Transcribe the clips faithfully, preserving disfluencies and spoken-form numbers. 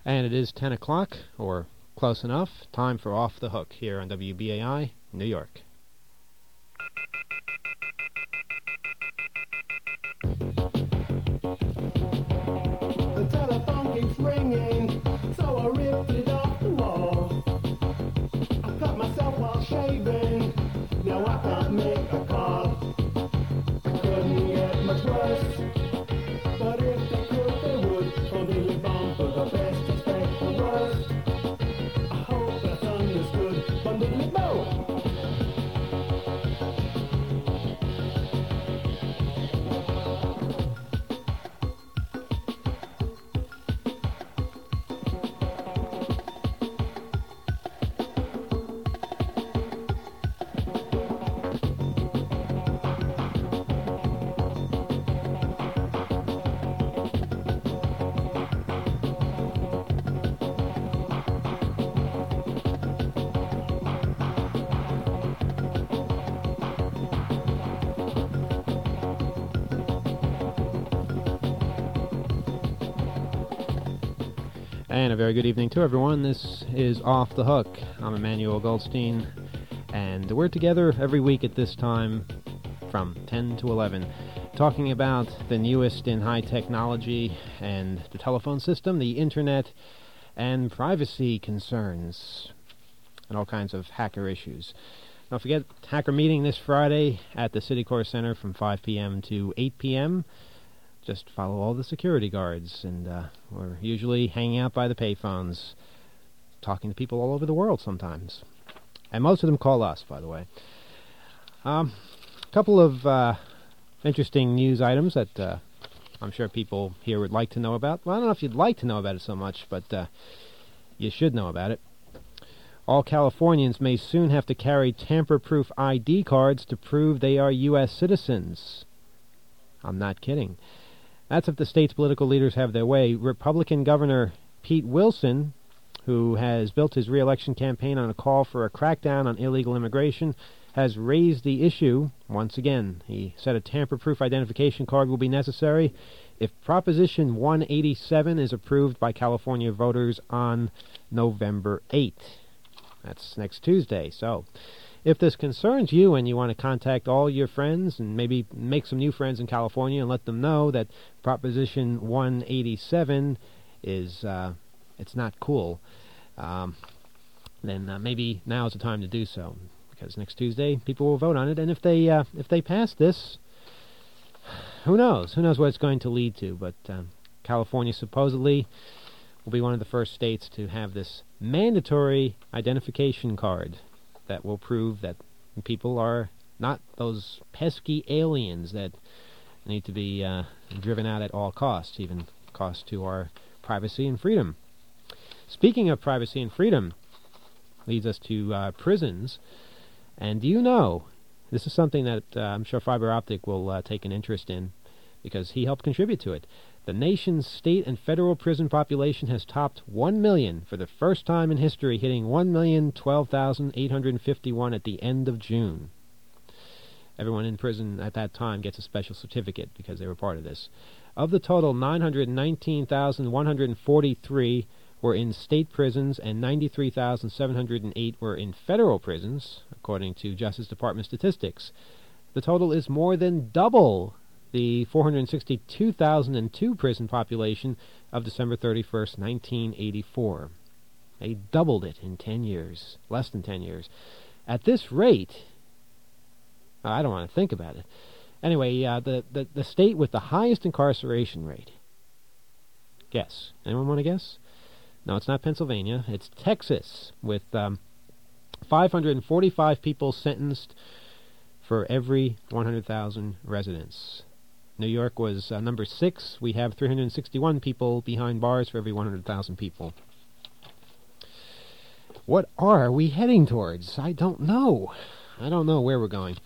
And it is ten o'clock, or close enough. Time for Off the Hook here on W B A I, New York. The telephone keeps ringing, so I ripped it off the wall. I cut myself while shaving, now I can't make a call. I couldn't get much worse, but if they could, they would. Only bomb for the best, expect the worst. I hope that's understood. Bundle bow. And a very good evening to everyone. This is Off the Hook. I'm Emmanuel Goldstein, and we're together every week at this time from ten to eleven, talking about the newest in high technology and the telephone system, the internet, and privacy concerns, and all kinds of hacker issues. Don't forget, hacker meeting this Friday at the Citicorp Center from five p.m. to eight p.m. Just follow all the security guards, and uh, we're usually hanging out by the payphones, talking to people all over the world sometimes. And most of them call us, by the way. A um, couple of uh, interesting news items that uh, I'm sure people here would like to know about. Well, I don't know if you'd like to know about it so much, but uh, you should know about it. All Californians may soon have to carry tamper-proof I D cards to prove they are U S citizens. I'm not kidding. That's if the state's political leaders have their way. Republican Governor Pete Wilson, who has built his re-election campaign on a call for a crackdown on illegal immigration, has raised the issue once again. He said a tamper-proof identification card will be necessary if Proposition one eighty-seven is approved by California voters on November eighth. That's next Tuesday. So, if this concerns you and you want to contact all your friends and maybe make some new friends in California and let them know that Proposition one eighty-seven is, uh, it's not cool, um, then uh, maybe now is the time to do so. Because next Tuesday, people will vote on it. And if they, uh, if they pass this, who knows? Who knows what it's going to lead to. But um, California supposedly will be one of the first states to have this mandatory identification card that will prove that people are not those pesky aliens that need to be uh, driven out at all costs, even cost to our privacy and freedom. Speaking of privacy and freedom, leads us to uh, prisons. And do you know, this is something that uh, I'm sure Fiber Optic will uh, take an interest in, because he helped contribute to it. The nation's state and federal prison population has topped one million for the first time in history, hitting one million twelve thousand eight hundred fifty-one at the end of June. Everyone in prison at that time gets a special certificate because they were part of this. Of the total, nine hundred nineteen thousand one hundred forty-three were in state prisons and ninety-three thousand seven hundred eight were in federal prisons, according to Justice Department statistics. The total is more than double the four hundred sixty-two thousand two prison population of December thirty-first, nineteen eighty-four. They doubled it in ten years, less than ten years. At this rate, I don't want to think about it. Anyway, uh, the, the, the state with the highest incarceration rate. Guess. Anyone want to guess? No, it's not Pennsylvania. It's Texas, with um, five hundred forty-five people sentenced for every one hundred thousand residents. New York was uh, number six. We have three hundred sixty-one people behind bars for every one hundred thousand people. What are we heading towards? I don't know. I don't know where we're going.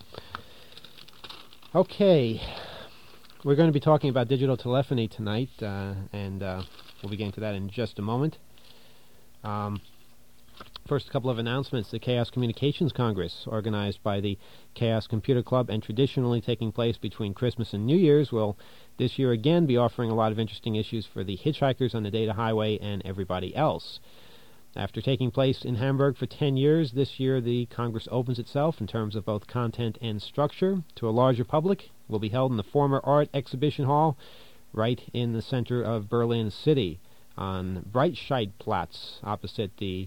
Okay. We're going to be talking about digital telephony tonight, uh, and uh, we'll be getting to that in just a moment. Um, First, a couple of announcements. The Chaos Communications Congress, organized by the Chaos Computer Club and traditionally taking place between Christmas and New Year's, will this year again be offering a lot of interesting issues for the hitchhikers on the data highway and everybody else. After taking place in Hamburg for ten years, this year the Congress opens itself in terms of both content and structure to a larger public. It will be held in the former Art Exhibition Hall right in the center of Berlin City on Breitscheidplatz, opposite the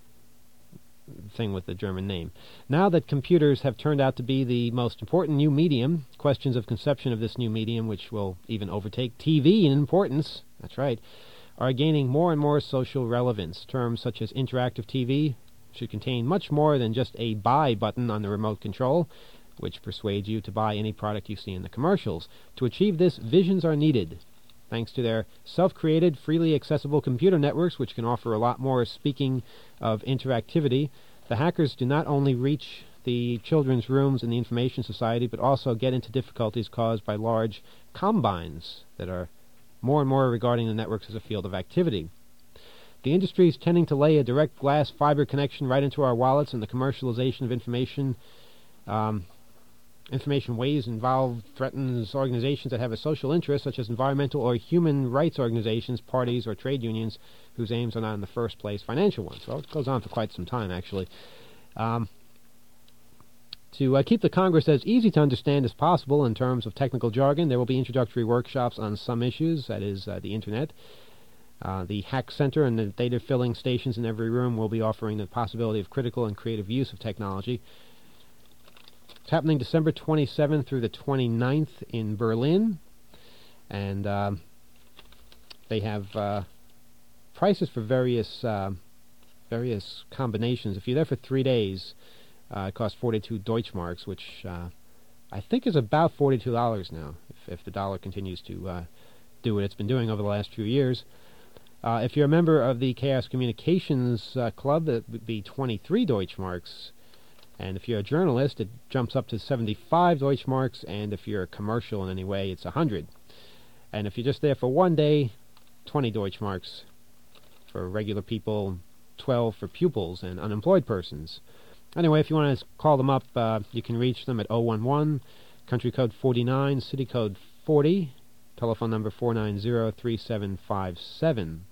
thing with the German name. Now that computers have turned out to be the most important new medium, questions of conception of this new medium, which will even overtake T V in importance, that's right, are gaining more and more social relevance. Terms such as interactive T V should contain much more than just a buy button on the remote control, which persuades you to buy any product you see in the commercials. To achieve this, visions are needed. Thanks to their self-created, freely accessible computer networks, which can offer a lot more. Speaking of interactivity, the hackers do not only reach the children's rooms in the information society, but also get into difficulties caused by large combines that are more and more regarding the networks as a field of activity. The industry is tending to lay a direct glass fiber connection right into our wallets, and the commercialization of information um, information ways involved threatens organizations that have a social interest, such as environmental or human rights organizations, parties, or trade unions whose aims are not in the first place financial ones. Well, it goes on for quite some time, actually. Um, To uh, keep the Congress as easy to understand as possible in terms of technical jargon, there will be introductory workshops on some issues, that is, uh, the Internet. Uh, the Hack Center and the data filling stations in every room will be offering the possibility of critical and creative use of technology. It's happening December twenty-seventh through the twenty-ninth in Berlin, and uh, they have uh, prices for various uh, various combinations. If you're there for three days, Uh, it costs forty-two Deutschmarks, which uh, I think is about forty-two dollars now, if, if the dollar continues to uh, do what it's been doing over the last few years. Uh, if you're a member of the Chaos Communications uh, Club, it would be twenty-three Deutschmarks. And if you're a journalist, it jumps up to seventy-five Deutschmarks, and if you're a commercial in any way, it's one hundred. And if you're just there for one day, twenty Deutschmarks for regular people, twelve for pupils and unemployed persons. Anyway, if you want to call them up, uh, you can reach them at oh one one, country code forty-nine, city code forty, telephone number four nine zero, three seven five seven.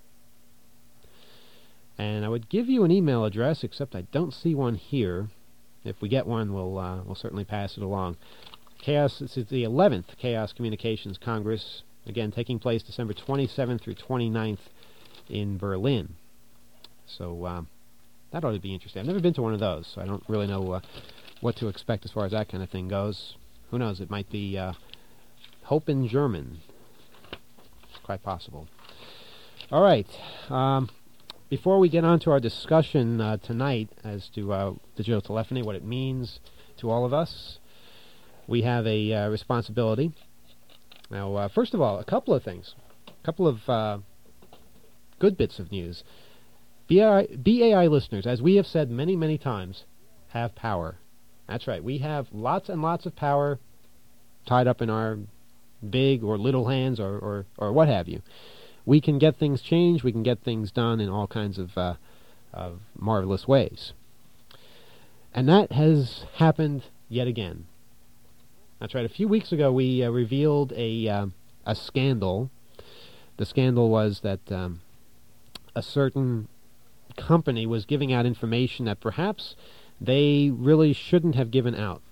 And I would give you an email address, except I don't see one here. If we get one, we'll, uh, we'll certainly pass it along. Chaos, this is the eleventh Chaos Communications Congress, again taking place December twenty-seventh through twenty-ninth in Berlin. So, uh, that ought to be interesting. I've never been to one of those, so I don't really know uh, what to expect as far as that kind of thing goes. Who knows? It might be uh, Hope in German. It's quite possible. All right. Um, before we get on to our discussion uh, tonight as to uh, digital telephony, what it means to all of us, we have a uh, responsibility. Now, uh, first of all, a couple of things. A couple of uh, good bits of news. B A I listeners, as we have said many, many times, have power. That's right. We have lots and lots of power tied up in our big or little hands or, or, or what have you. We can get things changed. We can get things done in all kinds of, uh, of marvelous ways. And that has happened yet again. That's right. A few weeks ago, we uh, revealed a, uh, a scandal. The scandal was that um, a certain company was giving out information that perhaps they really shouldn't have given out.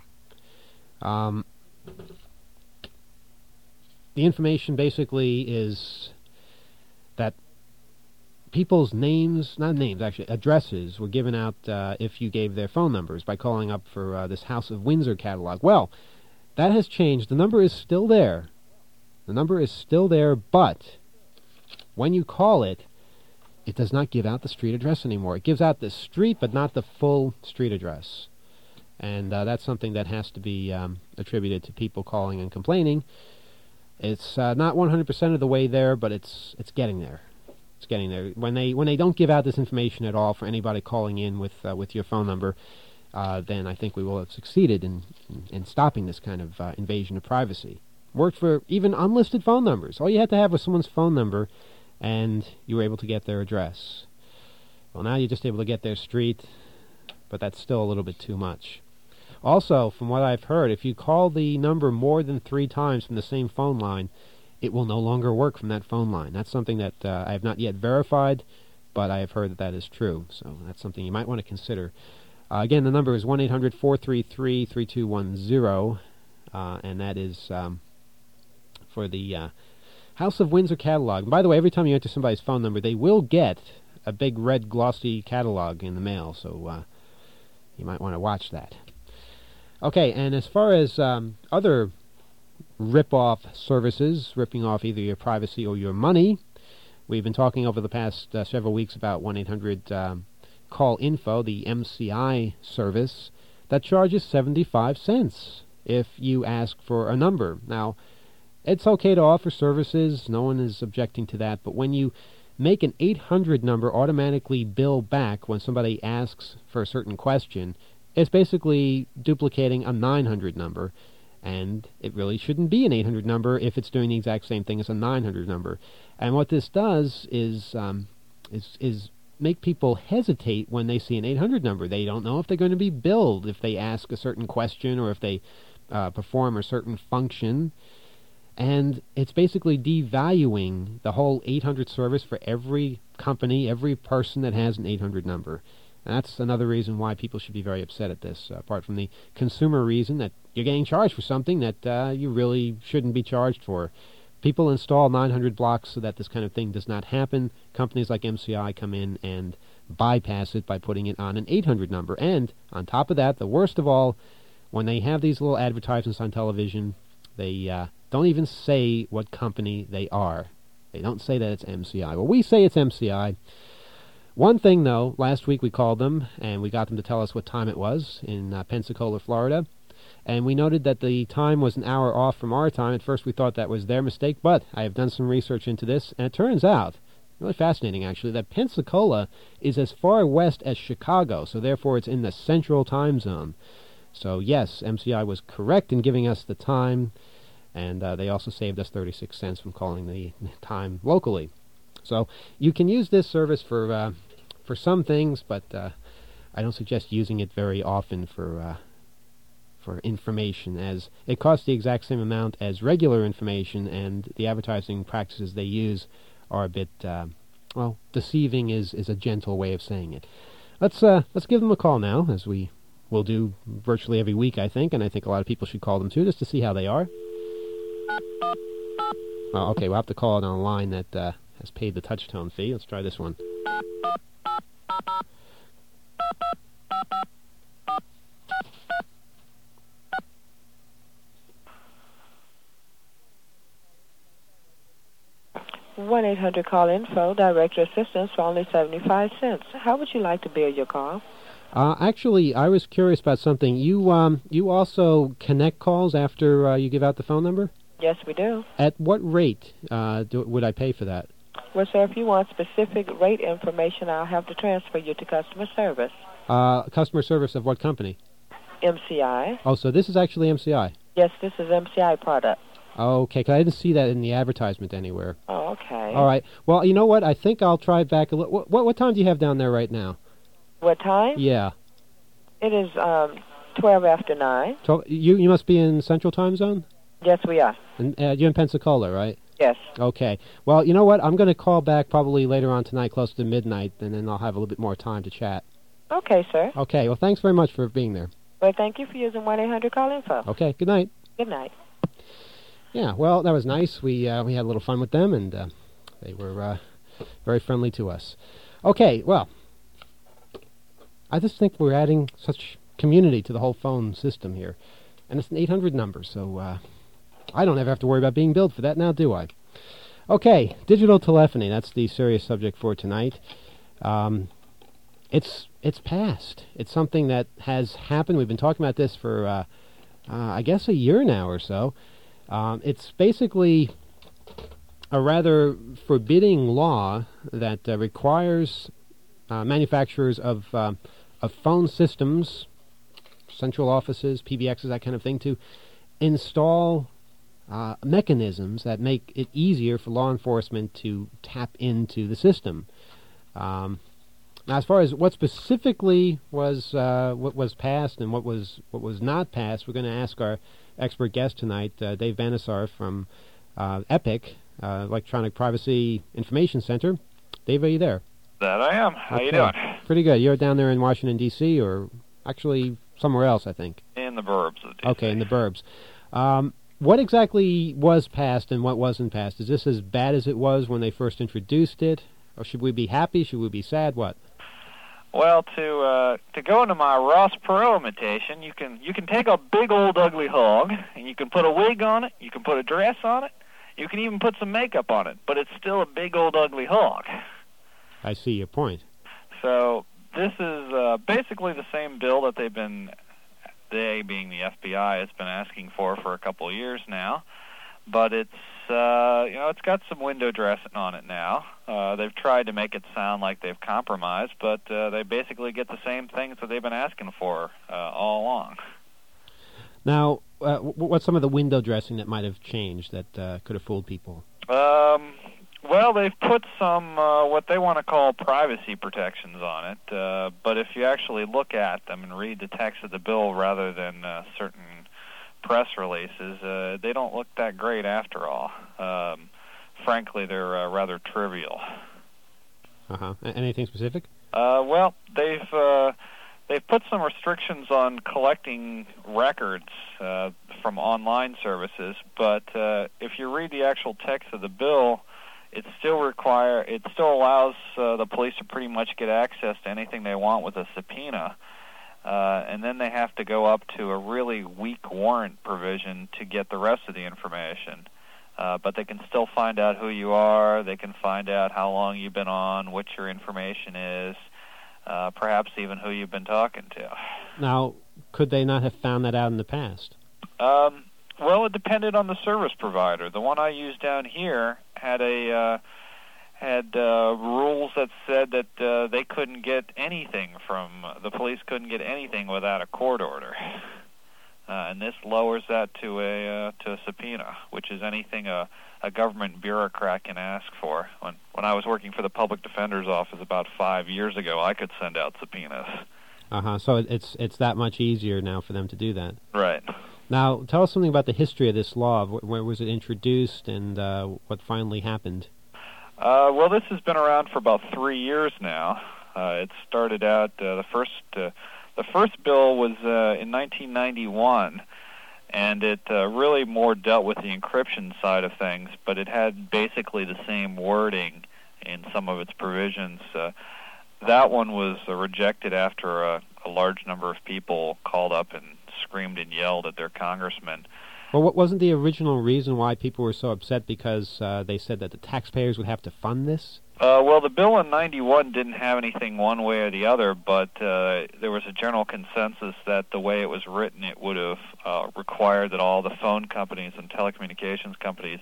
Um, the information basically is that people's names, not names actually, addresses were given out uh, if you gave their phone numbers by calling up for uh, this House of Windsor catalog. Well, that has changed. The number is still there. The number is still there, but when you call it, it does not give out the street address anymore. It gives out the street, but not the full street address. And uh, that's something that has to be um, attributed to people calling and complaining. It's uh, not one hundred percent of the way there, but it's it's getting there. It's getting there. When they when they don't give out this information at all for anybody calling in with uh, with your phone number, uh, then I think we will have succeeded in in, in stopping this kind of uh, invasion of privacy. Worked for even unlisted phone numbers. All you had to have was someone's phone number, and you were able to get their address. Well, now you're just able to get their street, but that's still a little bit too much. Also, from what I've heard, if you call the number more than three times from the same phone line, it will no longer work from that phone line. That's something that uh, I have not yet verified, but I have heard that that is true. So that's something you might want to consider. Uh, again, the number is one eight hundred, four three three, three two one zero, uh, and that is um, for the uh, House of Windsor catalog. And by the way, every time you enter somebody's phone number, they will get a big red glossy catalog in the mail, so uh, you might want to watch that. Okay, and as far as um, other rip-off services, ripping off either your privacy or your money, we've been talking over the past uh, several weeks about one eight hundred um, call info, the M C I service, that charges seventy-five cents if you ask for a number. Now, it's okay to offer services, no one is objecting to that, but when you make an eight hundred number automatically bill back when somebody asks for a certain question, it's basically duplicating a nine hundred number, and it really shouldn't be an eight hundred number if it's doing the exact same thing as a nine hundred number. And what this does is um, is is make people hesitate when they see an eight hundred number. They don't know if they're going to be billed if they ask a certain question or if they uh, perform a certain function. And it's basically devaluing the whole eight hundred service for every company, every person that has an eight hundred number. And that's another reason why people should be very upset at this, uh, apart from the consumer reason that you're getting charged for something that uh, you really shouldn't be charged for. People install nine hundred blocks so that this kind of thing does not happen. Companies like M C I come in and bypass it by putting it on an eight hundred number. And on top of that, the worst of all, when they have these little advertisements on television, they uh, don't even say what company they are. They don't say that it's M C I. Well, we say it's M C I. One thing, though, last week we called them, and we got them to tell us what time it was in uh, Pensacola, Florida. And we noted that the time was an hour off from our time. At first we thought that was their mistake, but I have done some research into this, and it turns out, really fascinating actually, that Pensacola is as far west as Chicago, so therefore it's in the central time zone. So yes, M C I was correct in giving us the time, and uh, they also saved us thirty-six cents from calling the time locally. So you can use this service for uh, for some things, but uh, I don't suggest using it very often for uh, for information, as it costs the exact same amount as regular information, and the advertising practices they use are a bit uh, well, deceiving is is a gentle way of saying it. Let's uh, let's give them a call now, as we will do virtually every week, I think, and I think a lot of people should call them too, just to see how they are. Oh, okay, we'll have to call it on a line that uh, has paid the touch tone fee. Let's try this one. one eight hundred call info, director assistance for only seventy-five cents. How would you like to bill your call? Uh, actually, I was curious about something. You um, you also connect calls after uh, you give out the phone number? Yes, we do. At what rate uh, do, would I pay for that? Well, sir, if you want specific rate information, I'll have to transfer you to customer service. Uh, customer service of what company? M C I. Oh, so this is actually M C I? Yes, this is M C I product. Okay, because I didn't see that in the advertisement anywhere. Oh, okay. All right. Well, you know what? I think I'll try back a little. What, what, what time do you have down there right now? What time? Yeah. It is um, twelve after nine. So you you must be in Central Time Zone? Yes, we are. And uh, you're in Pensacola, right? Yes. Okay. Well, you know what? I'm going to call back probably later on tonight, close to midnight, and then I'll have a little bit more time to chat. Okay, sir. Okay. Well, thanks very much for being there. Well, thank you for using one eight hundred call info. Okay. Good night. Good night. Yeah, well, that was nice. We uh, we had a little fun with them, and uh, they were uh, very friendly to us. Okay, well, I just think we're adding such community to the whole phone system here. And it's an eight hundred number, so uh, I don't ever have to worry about being billed for that now, do I? Okay, digital telephony, that's the serious subject for tonight. Um, it's it's past. It's something that has happened. We've been talking about this for, uh, uh, I guess, a year now or so. Um, it's basically a rather forbidding law that uh, requires uh, manufacturers of, uh, of phone systems, central offices, P B Xs, that kind of thing, to install uh, mechanisms that make it easier for law enforcement to tap into the system. Um, Now, as far as what specifically was uh, what was passed and what was what was not passed, we're going to ask our expert guest tonight, uh, Dave Vanisar from uh, EPIC, uh, Electronic Privacy Information Center. Dave, are you there? That I am. How okay. you doing? Pretty good. You're down there in Washington, D C, or actually somewhere else, I think. In the burbs of D C. Okay, in the burbs. Um, what exactly was passed and what wasn't passed? Is this as bad as it was when they first introduced it? Or should we be happy? Should we be sad? What? Well, to uh, to go into my Ross Perot imitation, you can you can take a big old ugly hog and you can put a wig on it, you can put a dress on it, you can even put some makeup on it, but it's still a big old ugly hog. I see your point. So this is uh, basically the same bill that they've been, they being the F B I, has been asking for for a couple of years now, but it's uh, you know it's got some window dressing on it now. Uh, they've tried to make it sound like they've compromised, but uh, they basically get the same things that they've been asking for uh, all along. Now, uh, w- what's some of the window dressing that might have changed that uh, could have fooled people? Um, well, they've put some uh, what they want to call privacy protections on it, uh, but if you actually look at them and read the text of the bill rather than uh, certain press releases, uh, they don't look that great after all. Um, frankly, they're uh, rather trivial. Uh-huh. Anything specific? Uh, well, they've uh, they've put some restrictions on collecting records uh, from online services, but uh, if you read the actual text of the bill, it still require it still allows uh, the police to pretty much get access to anything they want with a subpoena. Uh, and then they have to go up to a really weak warrant provision to get the rest of the information. Uh, but they can still find out who you are, they can find out how long you've been on, what your information is, uh, perhaps even who you've been talking to. Now, could they not have found that out in the past? Um, well, it depended on the service provider. The one I used down here had a... Uh, had uh, rules that said that uh, they couldn't get anything from, the police couldn't get anything without a court order. Uh, and this lowers that to a uh, to a subpoena, which is anything a, a government bureaucrat can ask for. When, when I was working for the Public Defender's Office about five years ago, I could send out subpoenas. Uh-huh, so it's, it's that much easier now for them to do that. Right. Now, tell us something about the history of this law. Where was it introduced and uh, what finally happened? Uh, well, this has been around for about three years now. Uh, it started out uh, the first uh, the first bill was uh, in nineteen ninety-one, and it uh, really more dealt with the encryption side of things, but it had basically the same wording in some of its provisions. Uh, that one was uh, rejected after a, a large number of people called up and screamed and yelled at their congressman. Well, what wasn't the original reason why people were so upset? Because uh, they said that the taxpayers would have to fund this? Uh, well, the bill in ninety-one didn't have anything one way or the other, but uh, there was a general consensus that the way it was written, it would have uh, required that all the phone companies and telecommunications companies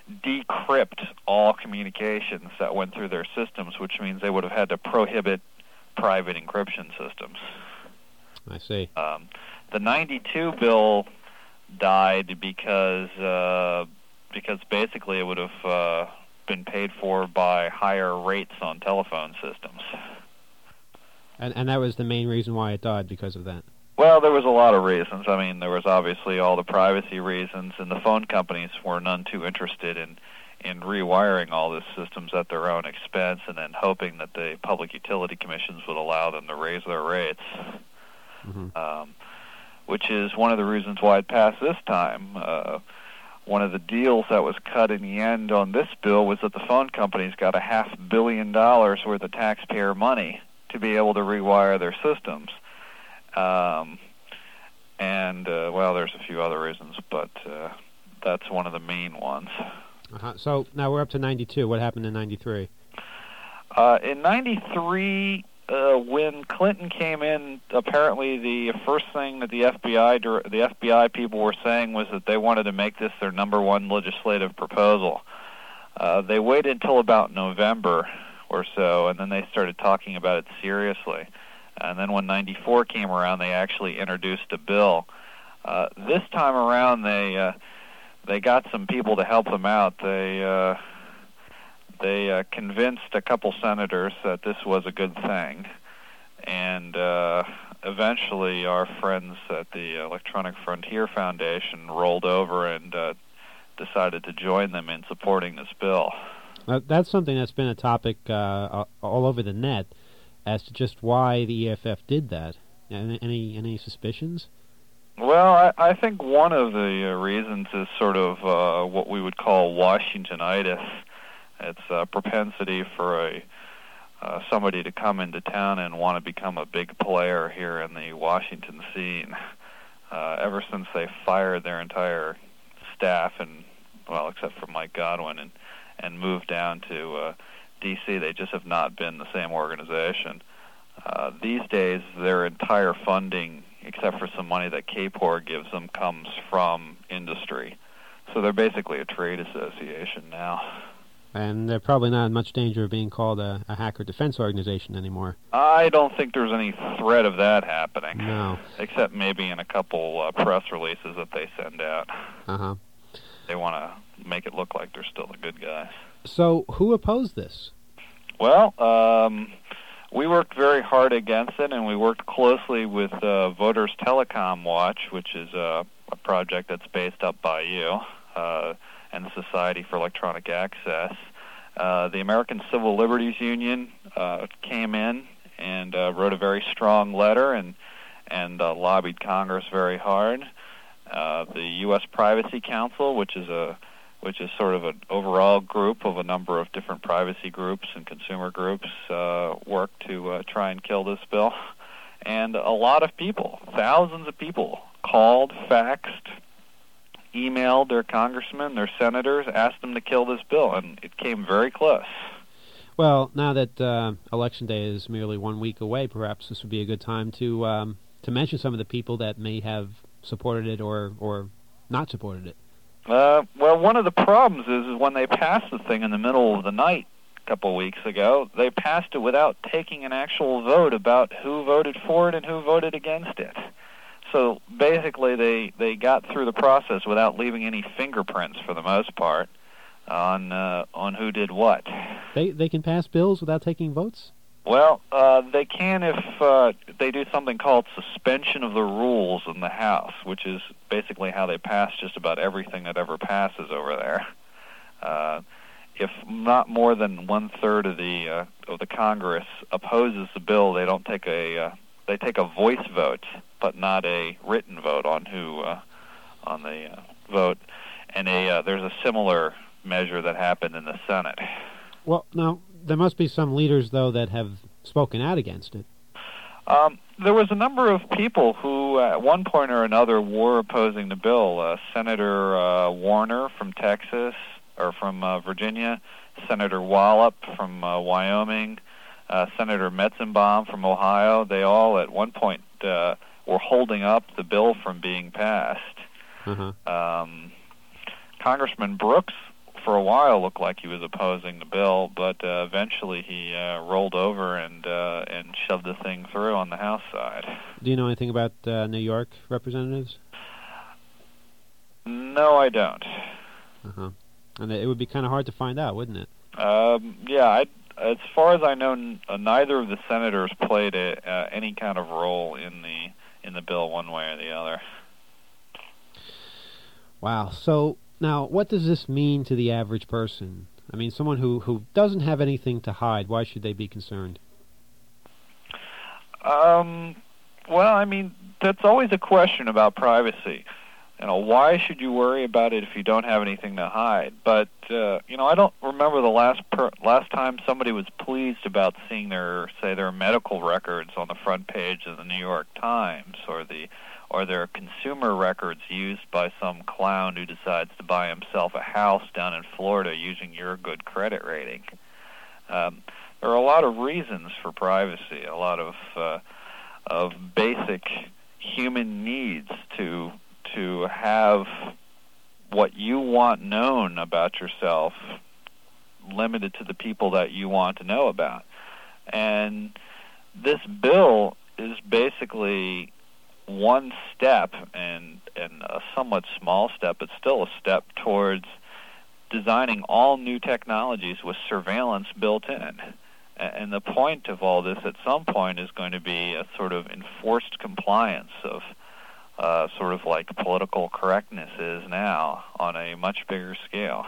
decrypt all communications that went through their systems, which means they would have had to prohibit private encryption systems. I see. Um, the ninety-two bill died because uh, because basically it would have uh, been paid for by higher rates on telephone systems. And and that was the main reason why it died, because of that? Well, there was a lot of reasons. I mean, there was obviously all the privacy reasons, and the phone companies were none too interested in, in rewiring all these systems at their own expense and then hoping that the public utility commissions would allow them to raise their rates. Mm-hmm. Um, which is one of the reasons why it passed this time. Uh, one of the deals that was cut in the end on this bill was that the phone companies got a half billion dollars worth of taxpayer money to be able to rewire their systems. Um, and, uh, well, there's a few other reasons, but uh, that's one of the main ones. Uh-huh. So now we're up to ninety-two. What happened in ninety-three? Uh, in ninety-three... Uh, when Clinton came in, apparently the first thing that the F B I the F B I people were saying was that they wanted to make this their number one legislative proposal. Uh, they waited until about November or so, and then they started talking about it seriously. And then when ninety-four came around, they actually introduced a bill. Uh, this time around, they uh, they got some people to help them out. They uh, they uh, convinced a couple senators that this was a good thing, and uh, eventually our friends at the Electronic Frontier Foundation rolled over and uh, decided to join them in supporting this bill. Uh, that's something that's been a topic uh, all over the net as to just why the E F F did that. Any any, any suspicions? Well, I, I think one of the uh, reasons is sort of uh, what we would call Washingtonitis. It's a propensity for a uh, somebody to come into town and want to become a big player here in the Washington scene. Uh, ever since they fired their entire staff, and well, except for Mike Godwin, and and moved down to uh, D C, they just have not been the same organization. Uh, these days, their entire funding, except for some money that K P O R gives them, comes from industry. So they're basically a trade association now. And they're probably not in much danger of being called a, a hacker defense organization anymore. I don't think there's any threat of that happening. No. Except maybe in a couple uh, press releases that they send out. Uh-huh. They want to make it look like they're still the good guys. So who opposed this? Well, um, we worked very hard against it, and we worked closely with uh, Voters Telecom Watch, which is uh, a project that's based up by you, uh, and the Society for Electronic Access. Uh, the American Civil Liberties Union uh, came in and uh, wrote a very strong letter and, and uh, lobbied Congress very hard. Uh, the U S Privacy Council, which is a which is sort of an overall group of a number of different privacy groups and consumer groups, uh, worked to uh, try and kill this bill. And a lot of people, thousands of people, called, faxed, emailed their congressmen, their senators, asked them to kill this bill, and it came very close. Well, now that uh, Election Day is merely one week away, perhaps this would be a good time to um, to mention some of the people that may have supported it or, or not supported it. Uh, well, one of the problems is, is when they passed the thing in the middle of the night a couple of weeks ago, they passed it without taking an actual vote about who voted for it and who voted against it. So basically they, they got through the process without leaving any fingerprints for the most part on uh, on who did what. They they can pass bills without taking votes? Well, uh, they can if uh, they do something called suspension of the rules in the House, which is basically how they pass just about everything that ever passes over there. Uh, if not more than one third of the uh, of the Congress opposes the bill, they don't take a uh, they take a voice vote, but not a written vote on who uh, on the uh, vote. And a uh, there's a similar measure that happened in the Senate. Well, now, there must be some leaders, though, that have spoken out against it. Um, there was a number of people who, uh, at one point or another, were opposing the bill. Uh, Senator uh, Warner from Texas, or from uh, Virginia, Senator Wallop from uh, Wyoming, uh, Senator Metzenbaum from Ohio. They all, at one point, uh, were holding up the bill from being passed. Uh-huh. Um, Congressman Brooks, for a while, looked like he was opposing the bill, but uh, eventually he uh, rolled over and uh, and shoved the thing through on the House side. Do you know anything about uh, New York representatives? No, I don't. Uh-huh. And it would be kind of hard to find out, wouldn't it? Um, yeah, I, as far as I know, n- uh, neither of the senators played a, uh, any kind of role in the in the bill one way or the other. Wow. So now, what does this mean to the average person? I mean, someone who, who doesn't have anything to hide, why should they be concerned? Um, well, I mean, that's always a question about privacy. You know, why should you worry about it if you don't have anything to hide? But, uh, you know, I don't remember the last per- last time somebody was pleased about seeing their, say, their medical records on the front page of the New York Times, or the or their consumer records used by some clown who decides to buy himself a house down in Florida using your good credit rating. Um, there are a lot of reasons for privacy, a lot of uh, of basic human needs to to have what you want known about yourself limited to the people that you want to know about. And this bill is basically one step, and, and a somewhat small step, but still a step towards designing all new technologies with surveillance built in. And the point of all this at some point is going to be a sort of enforced compliance of uh, sort of like political correctness is now on a much bigger scale.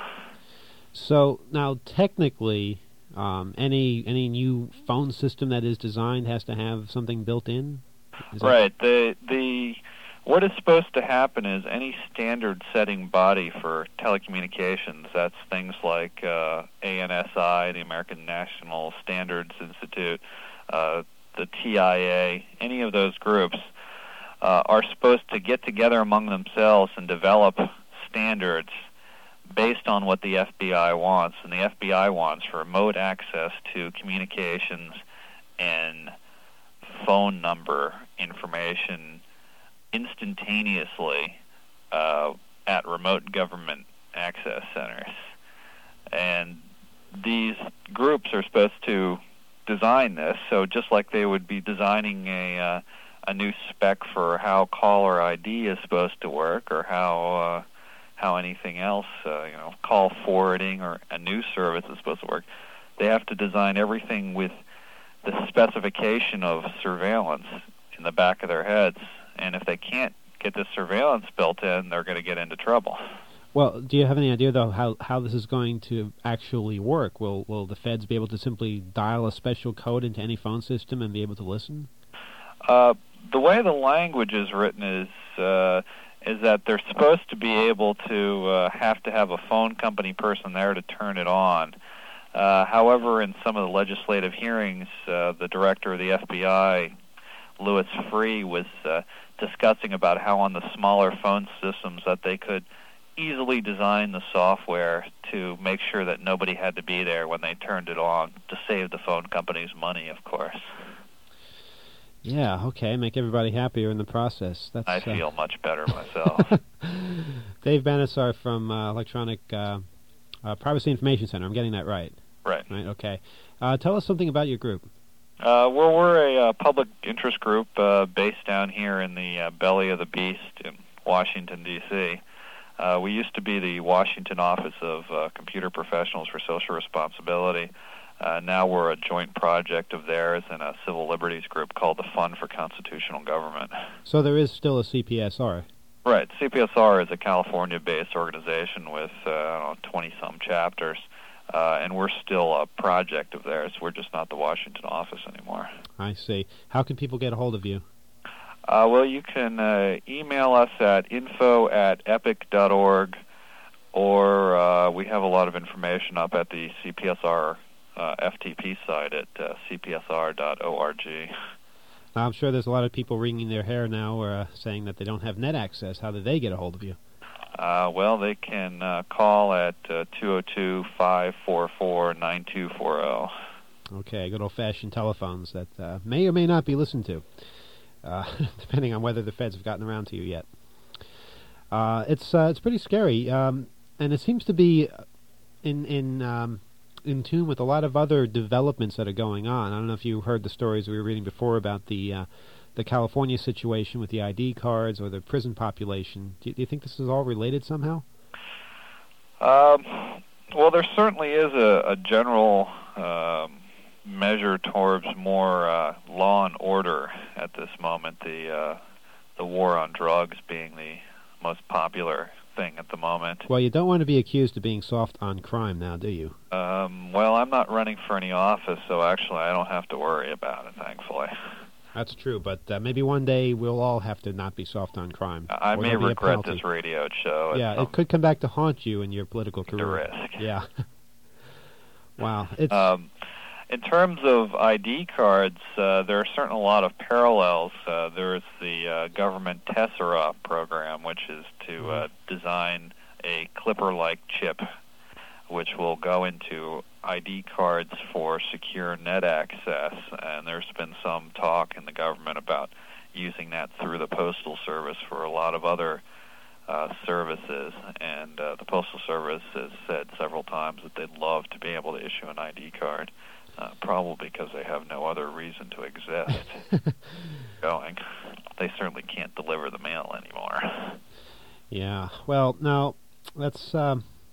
So now technically, um, any any new phone system that is designed has to have something built in? Is right. The the what is supposed to happen is any standard-setting body for telecommunications, that's things like uh, A N S I, the American National Standards Institute, uh, the T I A, any of those groups uh, are supposed to get together among themselves and develop standards based on what the F B I wants. And the F B I wants remote access to communications and phone number information instantaneously uh, at remote government access centers. And these groups are supposed to design this, so just like they would be designing a uh, a new spec for how caller I D is supposed to work, or how uh, how anything else, uh, you know, call forwarding or a new service is supposed to work, they have to design everything with the specification of surveillance in the back of their heads. And if they can't get this surveillance built in, they're going to get into trouble. Well, do you have any idea, though, how, how this is going to actually work? Will will the feds be able to simply dial a special code into any phone system and be able to listen? Uh, the way the language is written is uh, is that they're supposed to be able to uh, have to have a phone company person there to turn it on. Uh, however, in some of the legislative hearings, uh, the director of the F B I, Louis Freeh, was uh, discussing about how on the smaller phone systems that they could easily design the software to make sure that nobody had to be there when they turned it on, to save the phone companies money, of course. Yeah, okay, make everybody happier in the process. That's, I uh... feel much better myself. Dave Banisar from uh, Electronic uh, uh, Privacy Information Center. I'm getting that right. Right. Right, okay. Uh, tell us something about your group. Uh, well, we're a uh, public interest group uh, based down here in the uh, belly of the beast in Washington, D C Uh, we used to be the Washington Office of uh, Computer Professionals for Social Responsibility. Uh, now we're a joint project of theirs and a civil liberties group called the Fund for Constitutional Government. So there is still a C P S R? Right. C P S R is a California-based organization with uh, I don't know, twenty-some chapters. Uh, and we're still a project of theirs. We're just not the Washington office anymore. I see. How can people get a hold of you? Uh, well, you can uh, email us at info at epic dot org, or uh, we have a lot of information up at the C P S R uh, F T P site at uh, c p s r dot org. I'm sure there's a lot of people wringing their hair now uh, saying that they don't have net access. How do they get a hold of you? Uh, well, they can uh, call at uh, two oh two, five four four, nine two four oh. Okay, good old-fashioned telephones that uh, may or may not be listened to, uh, depending on whether the feds have gotten around to you yet. Uh, it's uh, it's pretty scary, um, and it seems to be in in um, in tune with a lot of other developments that are going on. I don't know if you heard the stories we were reading before about the uh, the California situation with the I D cards or the prison population. Do you, do you think this is all related somehow? Um, well, there certainly is a, a general um, measure towards more uh, law and order at this moment. The uh, the war on drugs being the most popular thing at the moment. Well, you don't want to be accused of being soft on crime now, do you? Um, well, I'm not running for any office, so actually I don't have to worry about it, thankfully. That's true, but uh, maybe one day we'll all have to not be soft on crime. I may regret this radio show. Yeah, it could come back to haunt you in your political career. The risk. Yeah. Wow. It's um, in terms of I D cards, uh, there are certainly a lot of parallels. Uh, there is the uh, government Tessera program, which is to uh, design a clipper-like chip, which will go into I D cards for secure net access, and there's been some talk in the government about using that through the Postal Service for a lot of other uh, services, and uh, the Postal Service has said several times that they'd love to be able to issue an I D card, uh, probably because they have no other reason to exist. Going, they certainly can't deliver the mail anymore. Yeah, well, now, that's... Um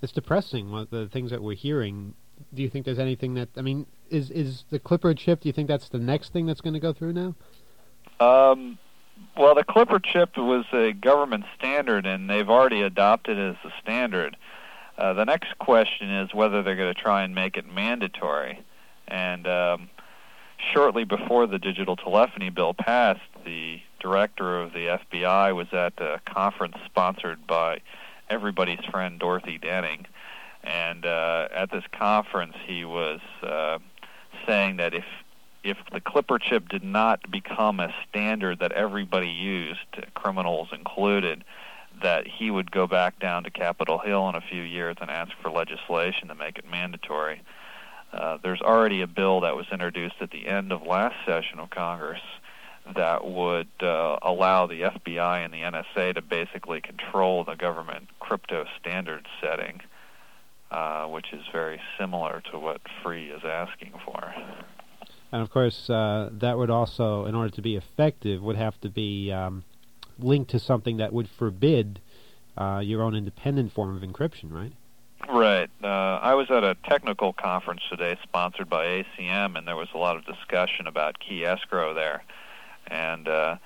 it's depressing, what the things that we're hearing. Do you think there's anything that, I mean, is is the Clipper chip, do you think that's the next thing that's going to go through now? Um, well, the Clipper chip was a government standard, and they've already adopted it as a standard. Uh, the next question is whether they're going to try and make it mandatory. And um, shortly before the digital telephony bill passed, the director of the F B I was at a conference sponsored by everybody's friend Dorothy Denning. And uh, at this conference, he was uh, saying that if if the Clipper chip did not become a standard that everybody used, criminals included, that he would go back down to Capitol Hill in a few years and ask for legislation to make it mandatory. Uh, there's already a bill that was introduced at the end of last session of Congress that would uh, allow the F B I and the N S A to basically control the government crypto standard setting, uh, which is very similar to what Free is asking for. And of course, uh, that would also, in order to be effective, would have to be um, linked to something that would forbid uh, your own independent form of encryption, right? Right. Uh, I was at a technical conference today sponsored by A C M, and there was a lot of discussion about key escrow there. And uh,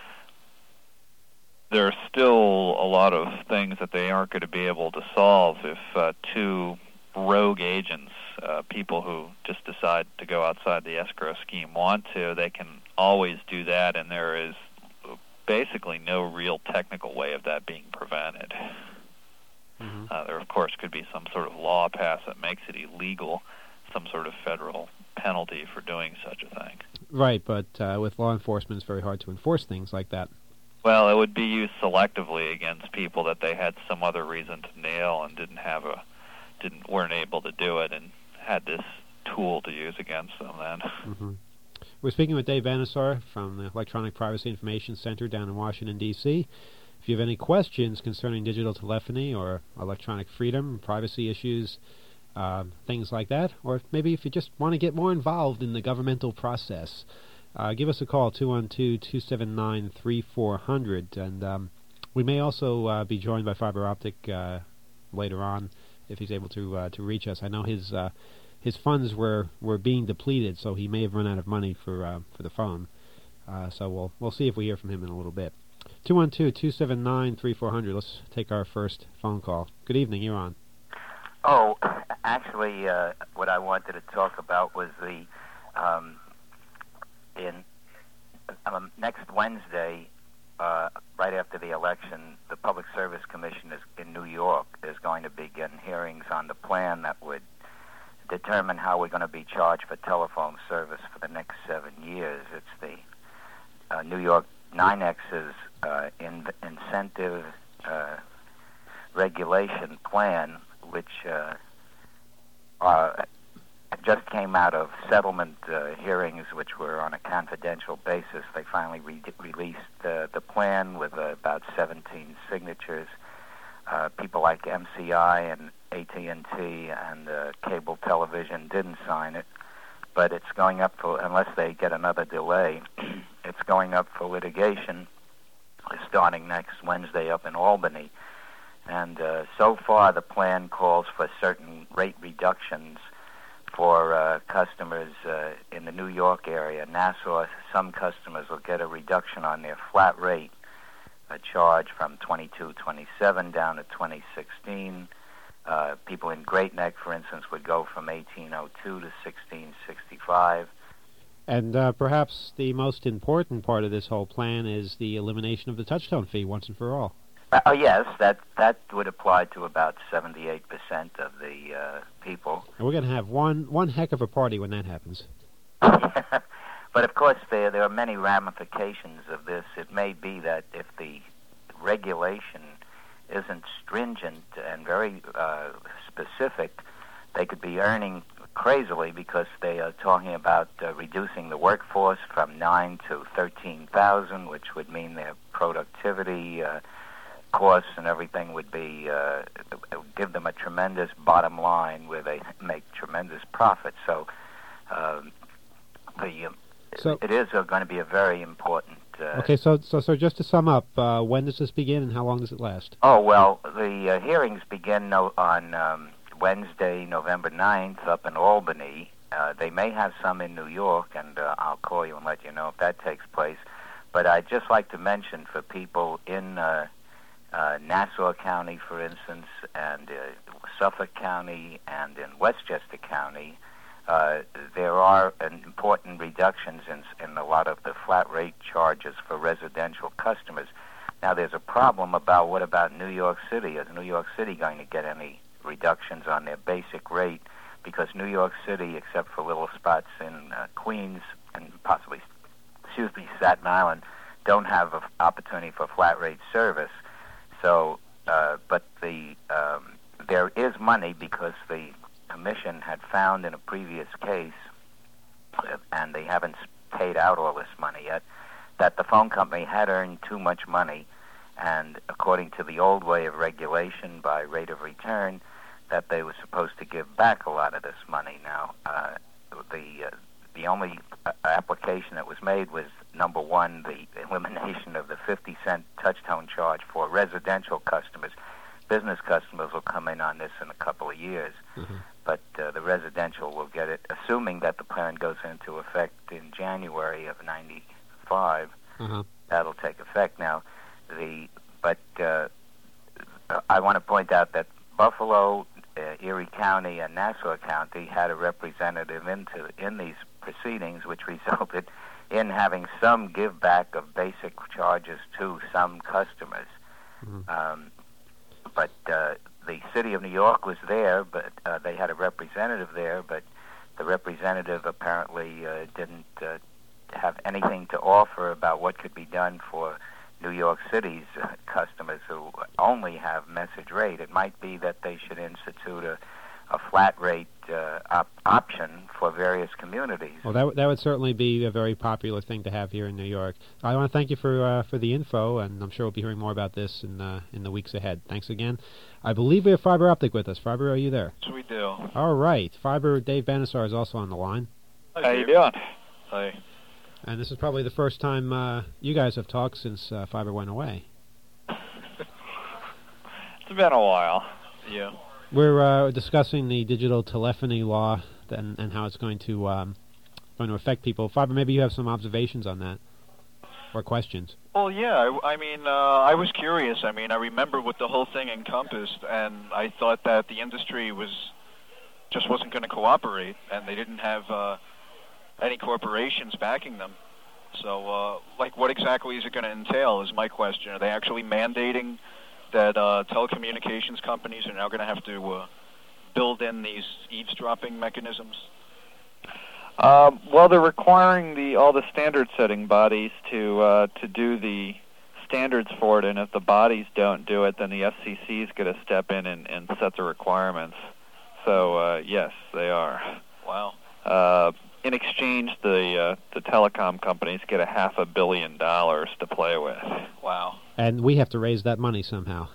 there are still a lot of things that they aren't going to be able to solve if uh, two rogue agents, uh, people who just decide to go outside the escrow scheme, want to. They can always do that, and there is basically no real technical way of that being prevented. Mm-hmm. Uh, there, of course, could be some sort of law passed that makes it illegal, some sort of federal penalty for doing such a thing. Right, but uh, with law enforcement, it's very hard to enforce things like that. Well, it would be used selectively against people that they had some other reason to nail and didn't have a, didn't weren't able to do it, and had this tool to use against them then. Mm-hmm. We're speaking with Dave Vanassar from the Electronic Privacy Information Center down in Washington, D C If you have any questions concerning digital telephony or electronic freedom, privacy issues, uh, things like that, or maybe if you just want to get more involved in the governmental process, uh, give us a call, two one two, two seven nine, three four zero zero. And um, we may also uh, be joined by fiber optic uh, later on if he's able to uh, to reach us. I know his uh, his funds were, were being depleted, so he may have run out of money for uh, for the phone. Uh, so we'll we'll see if we hear from him in a little bit. two one two, two seven nine, three four zero zero. Let's take our first phone call. Good evening, you're on. Oh, actually, uh, what I wanted to talk about was the, um, in um, next Wednesday, uh, right after the election, the Public Service Commission is, in New York is going to begin hearings on the plan that would determine how we're going to be charged for telephone service for the next seven years. It's the uh, New York nine X's uh, in, incentive uh, regulation plan, which uh, uh, just came out of settlement uh, hearings, which were on a confidential basis. They finally re- released uh, the plan with uh, about seventeen signatures. Uh, people like M C I and A T and T and uh, cable television didn't sign it, but it's going up for, unless they get another delay, it's going up for litigation starting next Wednesday up in Albany. And uh, so far, the plan calls for certain rate reductions for uh, customers uh, in the New York area. Nassau, some customers will get a reduction on their flat rate, a charge from twenty-two twenty-seven down to twenty sixteen. Uh, people in Great Neck, for instance, would go from eighteen oh two to sixteen sixty-five. And uh, perhaps the most important part of this whole plan is the elimination of the touchtone fee once and for all. Uh, oh, yes, that that would apply to about seventy-eight percent of the uh, people. And we're going to have one one heck of a party when that happens. But, of course, there, there are many ramifications of this. It may be that if the regulation isn't stringent and very uh, specific, they could be earning crazily because they are talking about uh, reducing the workforce from nine to thirteen thousand, which would mean their productivity uh, costs and everything would be uh, give them a tremendous bottom line where they make tremendous profit. So, uh, the, uh, so it is uh, going to be a very important Uh, Okay, so, so so just to sum up, uh, when does this begin and how long does it last? Oh, well, the uh, hearings begin no, on um, Wednesday, November ninth, up in Albany. Uh, they may have some in New York, and uh, I'll call you and let you know if that takes place. But I'd just like to mention for people in uh, uh, Nassau County, for instance, and uh, Suffolk County, and in Westchester County, uh, there are uh, important reductions in, in a lot of the flat rate charges for residential customers. Now, there's a problem about what about New York City? Is New York City going to get any reductions on their basic rate? Because New York City, except for little spots in uh, Queens and possibly, excuse me, Staten Island, don't have an opportunity for flat rate service. So, uh, but the um, there is money because the Commission had found in a previous case, and they haven't paid out all this money yet, that the phone company had earned too much money, and according to the old way of regulation by rate of return, that they were supposed to give back a lot of this money. Now, uh, the uh, the only uh, application that was made was, number one, the elimination of the fifty cent touch-tone charge for residential customers. Business customers will come in on this in a couple of years, mm-hmm. but uh, the residential will get it, assuming that the plan goes into effect in January of ninety-five. Mm-hmm. That'll take effect. Now, the but uh, I want to point out that Buffalo, uh, Erie County, and Nassau County had a representative into in these proceedings, which resulted in having some give back of basic charges to some customers. Mm-hmm. Um, but uh, the city of New York was there, but uh, they had a representative there, but the representative apparently uh, didn't uh, have anything to offer about what could be done for New York City's uh, customers who only have message rate. It might be that they should institute a, a flat rate uh, op- option for various communities. Well, that, w- that would certainly be a very popular thing to have here in New York. I want to thank you for uh, for the info, and I'm sure we'll be hearing more about this in uh, in the weeks ahead. Thanks again. I believe we have Fiber Optic with us. Fiber, are you there? Yes, we do. All right. Fiber, Dave Banasar is also on the line. Hi, How you doing? Hi. And this is probably the first time uh, you guys have talked since uh, Fiber went away. It's been a while. Yeah. We're uh, discussing the digital telephony law and, and how it's going to um, going to affect people. Fiber, maybe you have some observations on that or questions. Well, yeah. I, I mean, uh, I was curious. I mean, I remember what the whole thing encompassed, and I thought that the industry was just wasn't going to cooperate, and they didn't have uh, any corporations backing them. So, uh, like, what exactly is it going to entail is my question. Are they actually mandating that uh, telecommunications companies are now going to have to uh, build in these eavesdropping mechanisms? Uh, well, they're requiring the all the standard-setting bodies to uh, to do the standards for it, and if the bodies don't do it, then the F C C is going to step in and, and set the requirements. So, uh, yes, they are. Wow. Uh, in exchange, the uh, the telecom companies get a half a billion dollars to play with. Wow. And we have to raise that money somehow.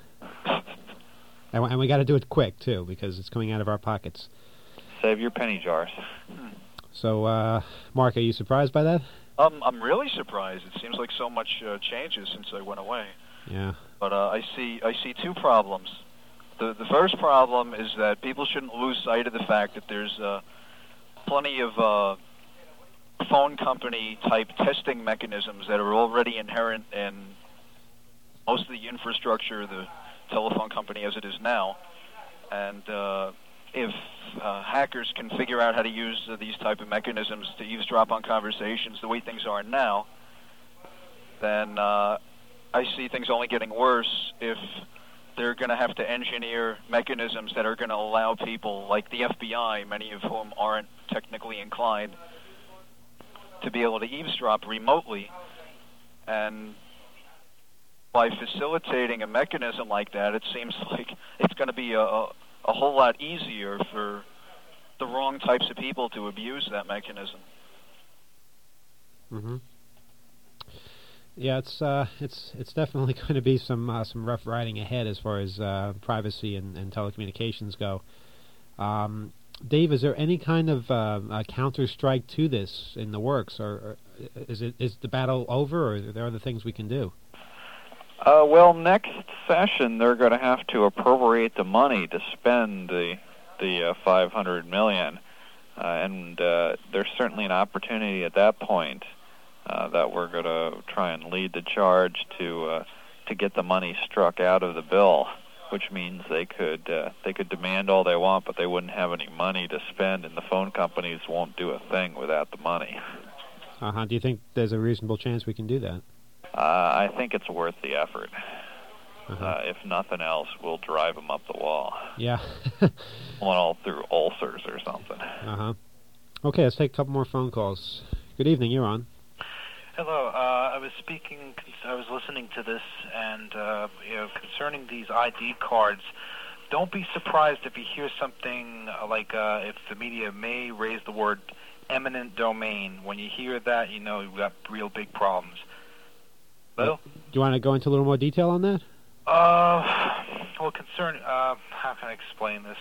and, and we got to do it quick, too, because it's coming out of our pockets. Save your penny jars. Hmm. So, uh, Mark, are you surprised by that? Um, I'm really surprised. It seems like so much uh, changes since I went away. Yeah. But uh, I see I see two problems. The the first problem is that people shouldn't lose sight of the fact that there's uh, plenty of uh, phone company type testing mechanisms that are already inherent in most of the infrastructure of the telephone company as it is now. And uh, if uh, hackers can figure out how to use uh, these type of mechanisms to eavesdrop on conversations the way things are now, then uh, I see things only getting worse if they're going to have to engineer mechanisms that are going to allow people like the F B I, many of whom aren't technically inclined, to be able to eavesdrop remotely. And by facilitating a mechanism like that, it seems like it's going to be a, a, a whole lot easier for the wrong types of people to abuse that mechanism. Mm-hmm. Yeah, it's uh, it's it's definitely going to be some uh, some rough riding ahead as far as uh, privacy and, and telecommunications go. Um, Dave, is there any kind of uh, uh, counter strike to this in the works, or, or is it is the battle over, or are there other things we can do? Uh, well, next session they're going to have to appropriate the money to spend the the uh, five hundred million, uh, and uh, there's certainly an opportunity at that point uh, that we're going to try and lead the charge to uh, to get the money struck out of the bill, which means they could uh, they could demand all they want, but they wouldn't have any money to spend, and the phone companies won't do a thing without the money. Uh huh. Do you think there's a reasonable chance we can do that? Uh, I think it's worth the effort. Uh-huh. Uh, if nothing else, we'll drive them up the wall. Yeah. All through ulcers or something. Uh-huh. Okay, let's take a couple more phone calls. Good evening, you're on. Hello, uh, I was speaking, I was listening to this, and, uh, you know, concerning these I D cards, don't be surprised if you hear something uh, like, uh, if the media may raise the word eminent domain. When you hear that, you know you've got real big problems. Hello? Do you want to go into a little more detail on that? Uh, well, concern, uh, how can I explain this?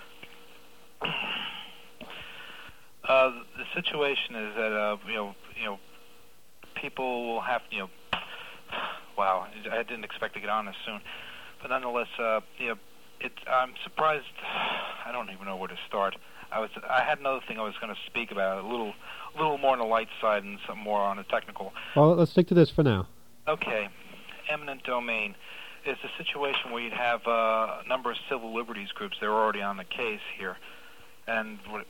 Uh, the situation is that, uh, you know, you know, people will have, you know, wow, I didn't expect to get on this soon, but nonetheless, uh, you know, it, I'm surprised, I don't even know where to start. I was, I had another thing I was going to speak about, a little, a little more on the light side and some more on the technical. Well, let's stick to this for now. Okay, eminent domain is a situation where you'd have uh, a number of civil liberties groups. They're already on the case here, and what,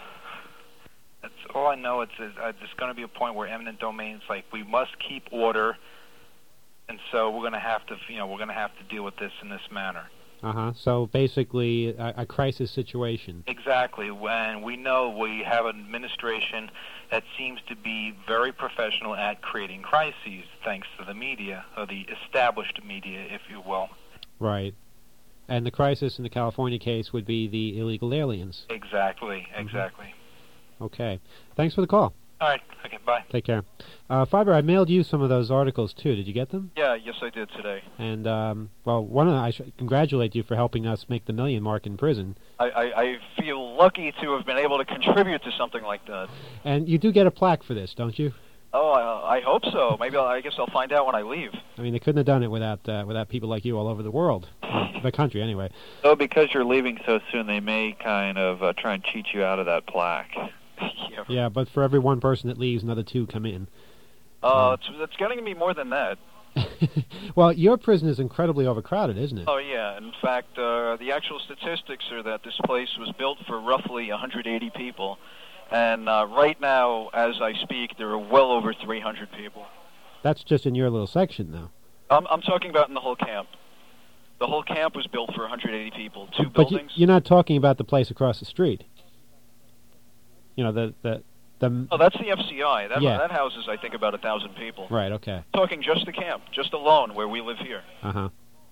that's all I know. It's is, uh, there's going to be a point where eminent domain's like we must keep order, and so we're going to have to, you know, we're going to have to deal with this in this manner. Uh-huh. So basically a, a crisis situation. Exactly. When we know we have an administration that seems to be very professional at creating crises, thanks to the media, or the established media, if you will. Right. And the crisis in the California case would be the illegal aliens. Exactly, exactly. Mm-hmm. Okay. Thanks for the call. All right. Okay, bye. Take care. Uh, Fiber, I mailed you some of those articles, too. Did you get them? Yeah, yes, I did today. And, um, well, one of the, I should congratulate you for helping us make the million mark in prison. I, I, I feel lucky to have been able to contribute to something like that. And you do get a plaque for this, don't you? Oh, I, I hope so. Maybe I'll, I guess I'll find out when I leave. I mean, they couldn't have done it without uh, without people like you all over the world. The country, anyway. So because you're leaving so soon, they may kind of uh, try and cheat you out of that plaque. Yeah. Yeah, but for every one person that leaves, another two come in. Uh, it's, it's getting to be more than that. Well, your prison is incredibly overcrowded, isn't it? Oh, yeah. In fact, uh, the actual statistics are that this place was built for roughly one hundred eighty people. And uh, right now, as I speak, there are well over three hundred people. That's just in your little section, though. I'm, I'm talking about in the whole camp. The whole camp was built for one hundred eighty people. Two But buildings. you, you're not talking about the place across the street. You know, the... the, the Oh, that's the F C I. That, Yeah. that houses, I think, about a thousand people. Right, okay. Talking just the camp, just alone, where we live here. Uh-huh.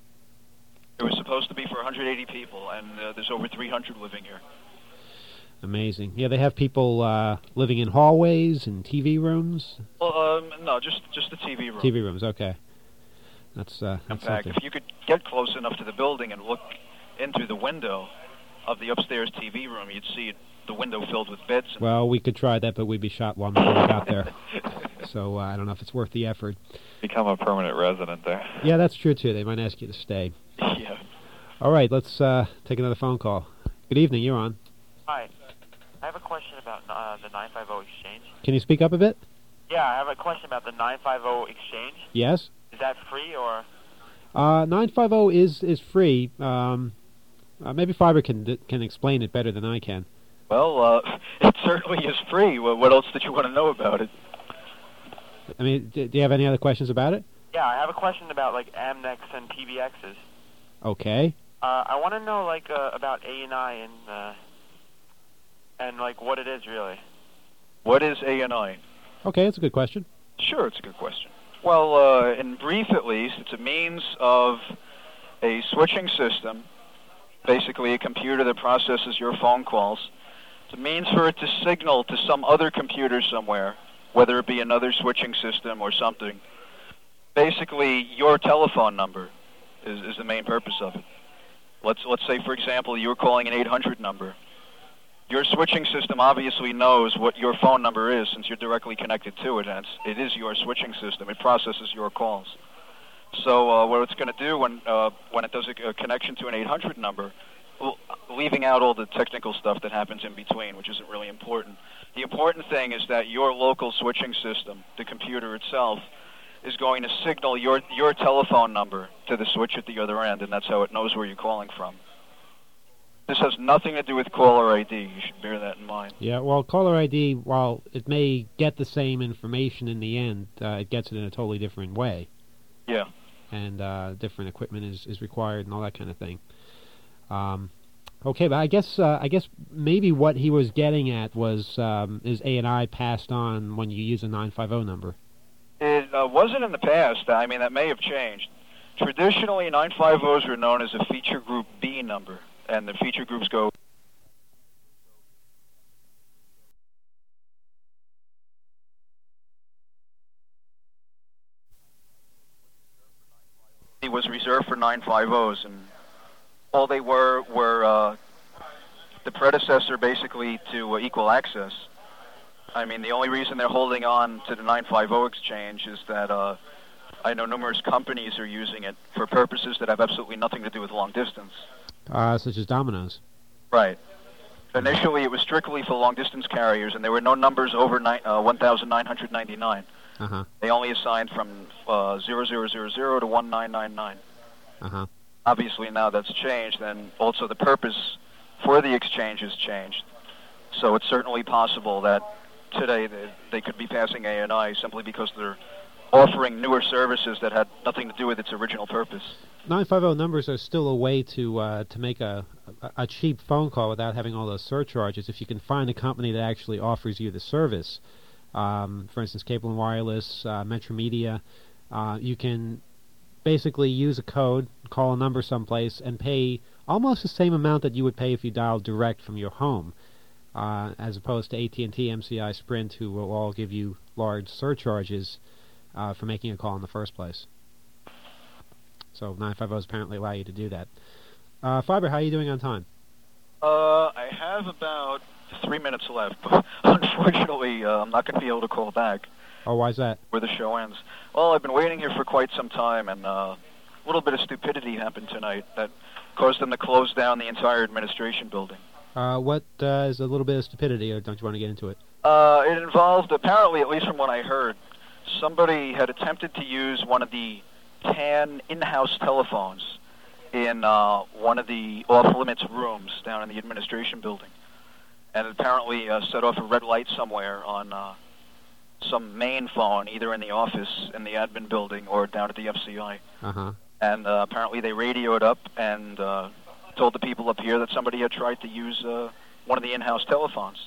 It was supposed to be for one hundred eighty people, and uh, there's over three hundred living here. Amazing. Yeah, they have people uh, living in hallways and T V rooms. Well, um, no, just just the T V room. T V rooms, okay. That's, uh, In that's fact, something. if you could get close enough to the building and look in through the window of the upstairs T V room, you'd see the window filled with beds. And Well, we could try that, but we'd be shot long before we got there. So uh, I don't know if it's worth the effort. Become a permanent resident there. Yeah, that's true, too. They might ask you to stay. yeah. All right, let's uh, take another phone call. Good evening, you're on. Hi. I have a question about uh, the nine five zero exchange. Can you speak up a bit? Yeah, I have a question about the nine five zero exchange. Yes? Is that free or? Uh, nine five zero is, is free. Um, uh, maybe Fiber can can explain it better than I can. Well, uh, it certainly is free. What, what else did you want to know about it? I mean, do, do you have any other questions about it? Yeah, I have a question about like Amnex and P B Xs. Okay. Uh, I want to know like uh, about A N I and uh, and like what it is really. What is A N I? Okay, that's a good question. Sure, it's a good question. Well, uh, in brief at least, it's a means of a switching system, basically a computer that processes your phone calls. It's a means for it to signal to some other computer somewhere, whether it be another switching system or something. Basically, your telephone number is, is the main purpose of it. Let's let's say, for example, you're calling an eight hundred number. your switching system obviously knows what your phone number is since you're directly connected to it, and it's, it is your switching system. It processes your calls. So uh, what it's going to do when uh, when it does a, a connection to an eight hundred number, well, leaving out all the technical stuff that happens in between, which isn't really important. The important thing is that your local switching system, the computer itself, is going to signal your your telephone number to the switch at the other end, and that's how it knows where you're calling from. This has nothing to do with caller I D. You should bear that in mind. Yeah, well, caller I D, while it may get the same information in the end, uh, it gets it in a totally different way. Yeah. And uh, different equipment is, is required and all that kind of thing. Um, okay, but I guess uh, I guess maybe what he was getting at was um, is A and I passed on when you use a nine five zero number? It uh, wasn't in the past. I mean, that may have changed. Traditionally, nine five zeros were known as a feature group B number. And the feature groups go it was reserved for nine five zeros, and all they were were uh, the predecessor basically to uh, equal access. I mean, the only reason they're holding on to the nine five zero exchange is that uh, I know numerous companies are using it for purposes that have absolutely nothing to do with long distance. Uh, such as Domino's. Right. Initially, it was strictly for long-distance carriers, and there were no numbers over ni- uh, one thousand nine hundred ninety-nine. Uh-huh. They only assigned from uh, zero zero zero zero to one nine nine nine. Uh-huh. Obviously, now that's changed, and also the purpose for the exchange has changed. So it's certainly possible that today they, they could be passing A and I simply because they're offering newer services that had nothing to do with its original purpose. nine five zero numbers are still a way to uh, to make a, a a cheap phone call without having all those surcharges. If you can find a company that actually offers you the service, um, for instance, Cable and Wireless, uh, Metro Media, uh, you can basically use a code, call a number someplace, and pay almost the same amount that you would pay if you dialed direct from your home, uh, as opposed to A T and T, M C I, Sprint, who will all give you large surcharges uh, for making a call in the first place. So nine five zeros apparently allow you to do that. Uh, Fiber, how are you doing on time? Uh, I have about three minutes left, but unfortunately, uh, I'm not going to be able to call back. Oh, why's that? Where the show ends. Well, I've been waiting here for quite some time, and uh, a little bit of stupidity happened tonight that caused them to close down the entire administration building. Uh, what uh, is a little bit of stupidity, or don't you want to get into it? Uh, it involved, apparently, at least from what I heard, somebody had attempted to use one of the ten in-house telephones in uh, one of the off-limits rooms down in the administration building, and apparently uh, set off a red light somewhere on uh, some main phone, either in the office in the admin building or down at the F C I. Uh-huh. And uh, apparently they radioed up and uh, told the people up here that somebody had tried to use uh, one of the in-house telephones.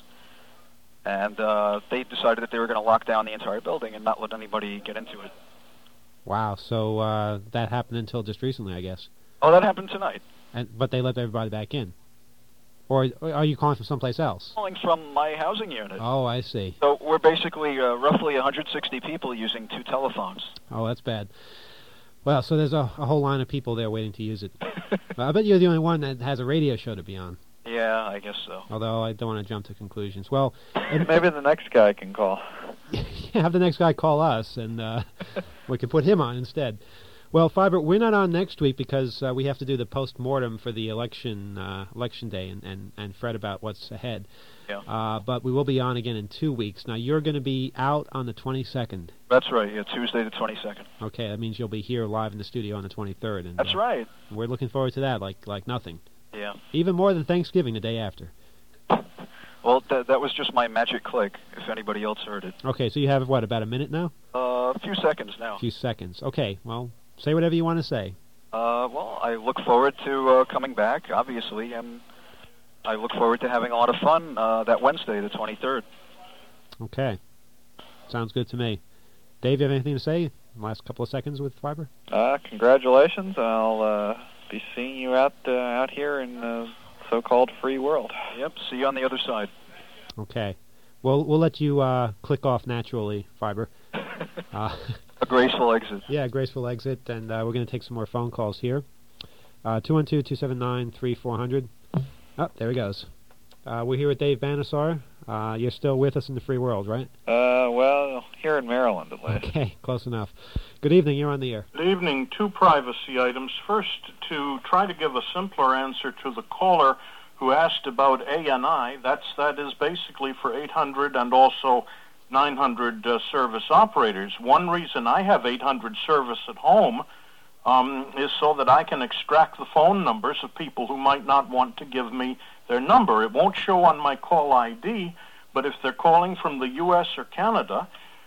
And uh, they decided that they were going to lock down the entire building and not let anybody get into it. Wow, so uh, that happened until just recently, I guess. Oh, that happened tonight. And But they let everybody back in? Or, or are you calling from someplace else? Calling from my housing unit. Oh, I see. So we're basically uh, roughly one hundred sixty people using two telephones. Oh, that's bad. Well, so there's a, a whole line of people there waiting to use it. Well, I bet you're the only one that has a radio show to be on. Yeah, I guess so. Although I don't want to jump to conclusions. Well, maybe the next guy can call. Have the next guy call us, and uh, we can put him on instead. Well, Fiber, we're not on next week because uh, we have to do the post-mortem for the election uh, election day and, and, and fret about what's ahead. Yeah. Uh, but we will be on again in two weeks. Now, you're going to be out on the twenty-second. That's right, yeah, Tuesday the twenty-second. Okay, that means you'll be here live in the studio on the twenty-third. And, That's uh, right. We're looking forward to that like like nothing. Yeah. Even more than Thanksgiving the day after. Well, th- that was just my magic click, if anybody else heard it. Okay, so you have, what, about a minute now? Uh, a few seconds now. A few seconds. Okay, well, say whatever you want to say. Uh, well, I look forward to uh, coming back, obviously, and I look forward to having a lot of fun uh, that Wednesday, the twenty-third. Okay. Sounds good to me. Dave, you have anything to say? Last couple of seconds with Fiber? Uh, congratulations. I'll uh, be seeing you out uh, out here in the so-called free world. Yep, see you on the other side. Okay. Well, we'll let you uh, click off naturally, Fiber. uh, a graceful exit. Yeah, a graceful exit, and uh, we're going to take some more phone calls here. Uh, two one two, two seven nine, three four zero zero. Oh, there he goes. Uh, we're here with Dave Banisar. Uh, you're still with us in the free world, right? Uh, well, here in Maryland at least. Okay, close enough. Good evening, you're on the air. Good evening. Two privacy items. First, to try to give a simpler answer to the caller who asked about A N I, that's, that is basically for eight hundred and also nine hundred uh, service operators. One reason I have eight hundred service at home um, is so that I can extract the phone numbers of people who might not want to give me their number. It won't show on my call I D, but if they're calling from the U S or Canada,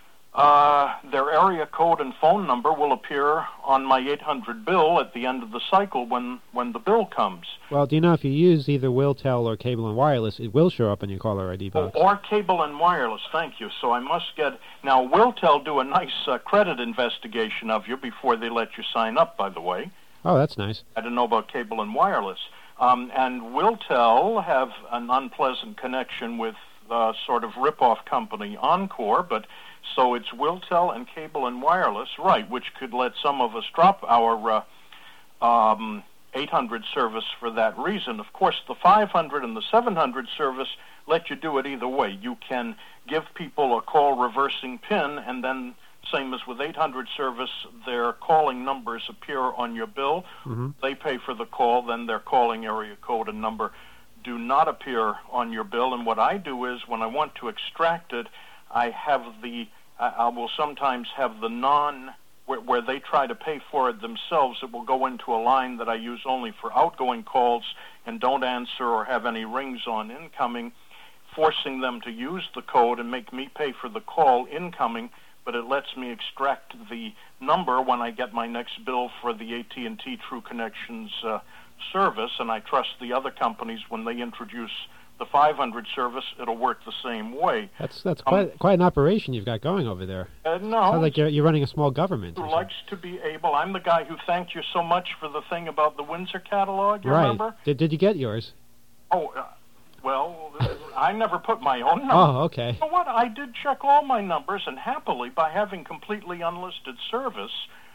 uh, their area code and phone number will appear on my eight hundred bill at the end of the cycle when, when the bill comes. Well, do you know if you use either WillTel or Cable and Wireless, it will show up on your caller I D box? Oh, or Cable and Wireless, thank you. So I must get... Now, WillTel do a nice uh, credit investigation of you before they let you sign up, by the way. Oh, that's nice. I don't know about Cable and Wireless. Um, and WillTel have an unpleasant connection with uh, sort of rip-off company Encore, but so it's WillTel and Cable and Wireless, right, which could let some of us drop our uh, um, eight hundred service for that reason. Of course, the five hundred and the seven hundred service let you do it either way. You can give people a call reversing PIN, and then same as with eight hundred service, their calling numbers appear on your bill. Mm-hmm. They pay for the call, then their calling area code and number do not appear on your bill. And what I do is, when I want to extract it, I have the, I, I will sometimes have the non, where, where they try to pay for it themselves, it will go into a line that I use only for outgoing calls and don't answer or have any rings on incoming, forcing them to use the code and make me pay for the call incoming, but it lets me extract the number when I get my next bill for the A T and T True Connections uh, service, and I trust the other companies when they introduce the five hundred service, it'll work the same way. That's that's quite um, quite an operation you've got going over there. Uh, no. Sounds like you're, you're running a small government. Who likes to be able. I'm the guy who thanked you so much for the thing about the Windsor catalog, you right. remember? Did, did you get yours? Oh, uh, well, I never put my own number. Oh, okay. You know what? I did check all my numbers, and happily, by having completely unlisted service,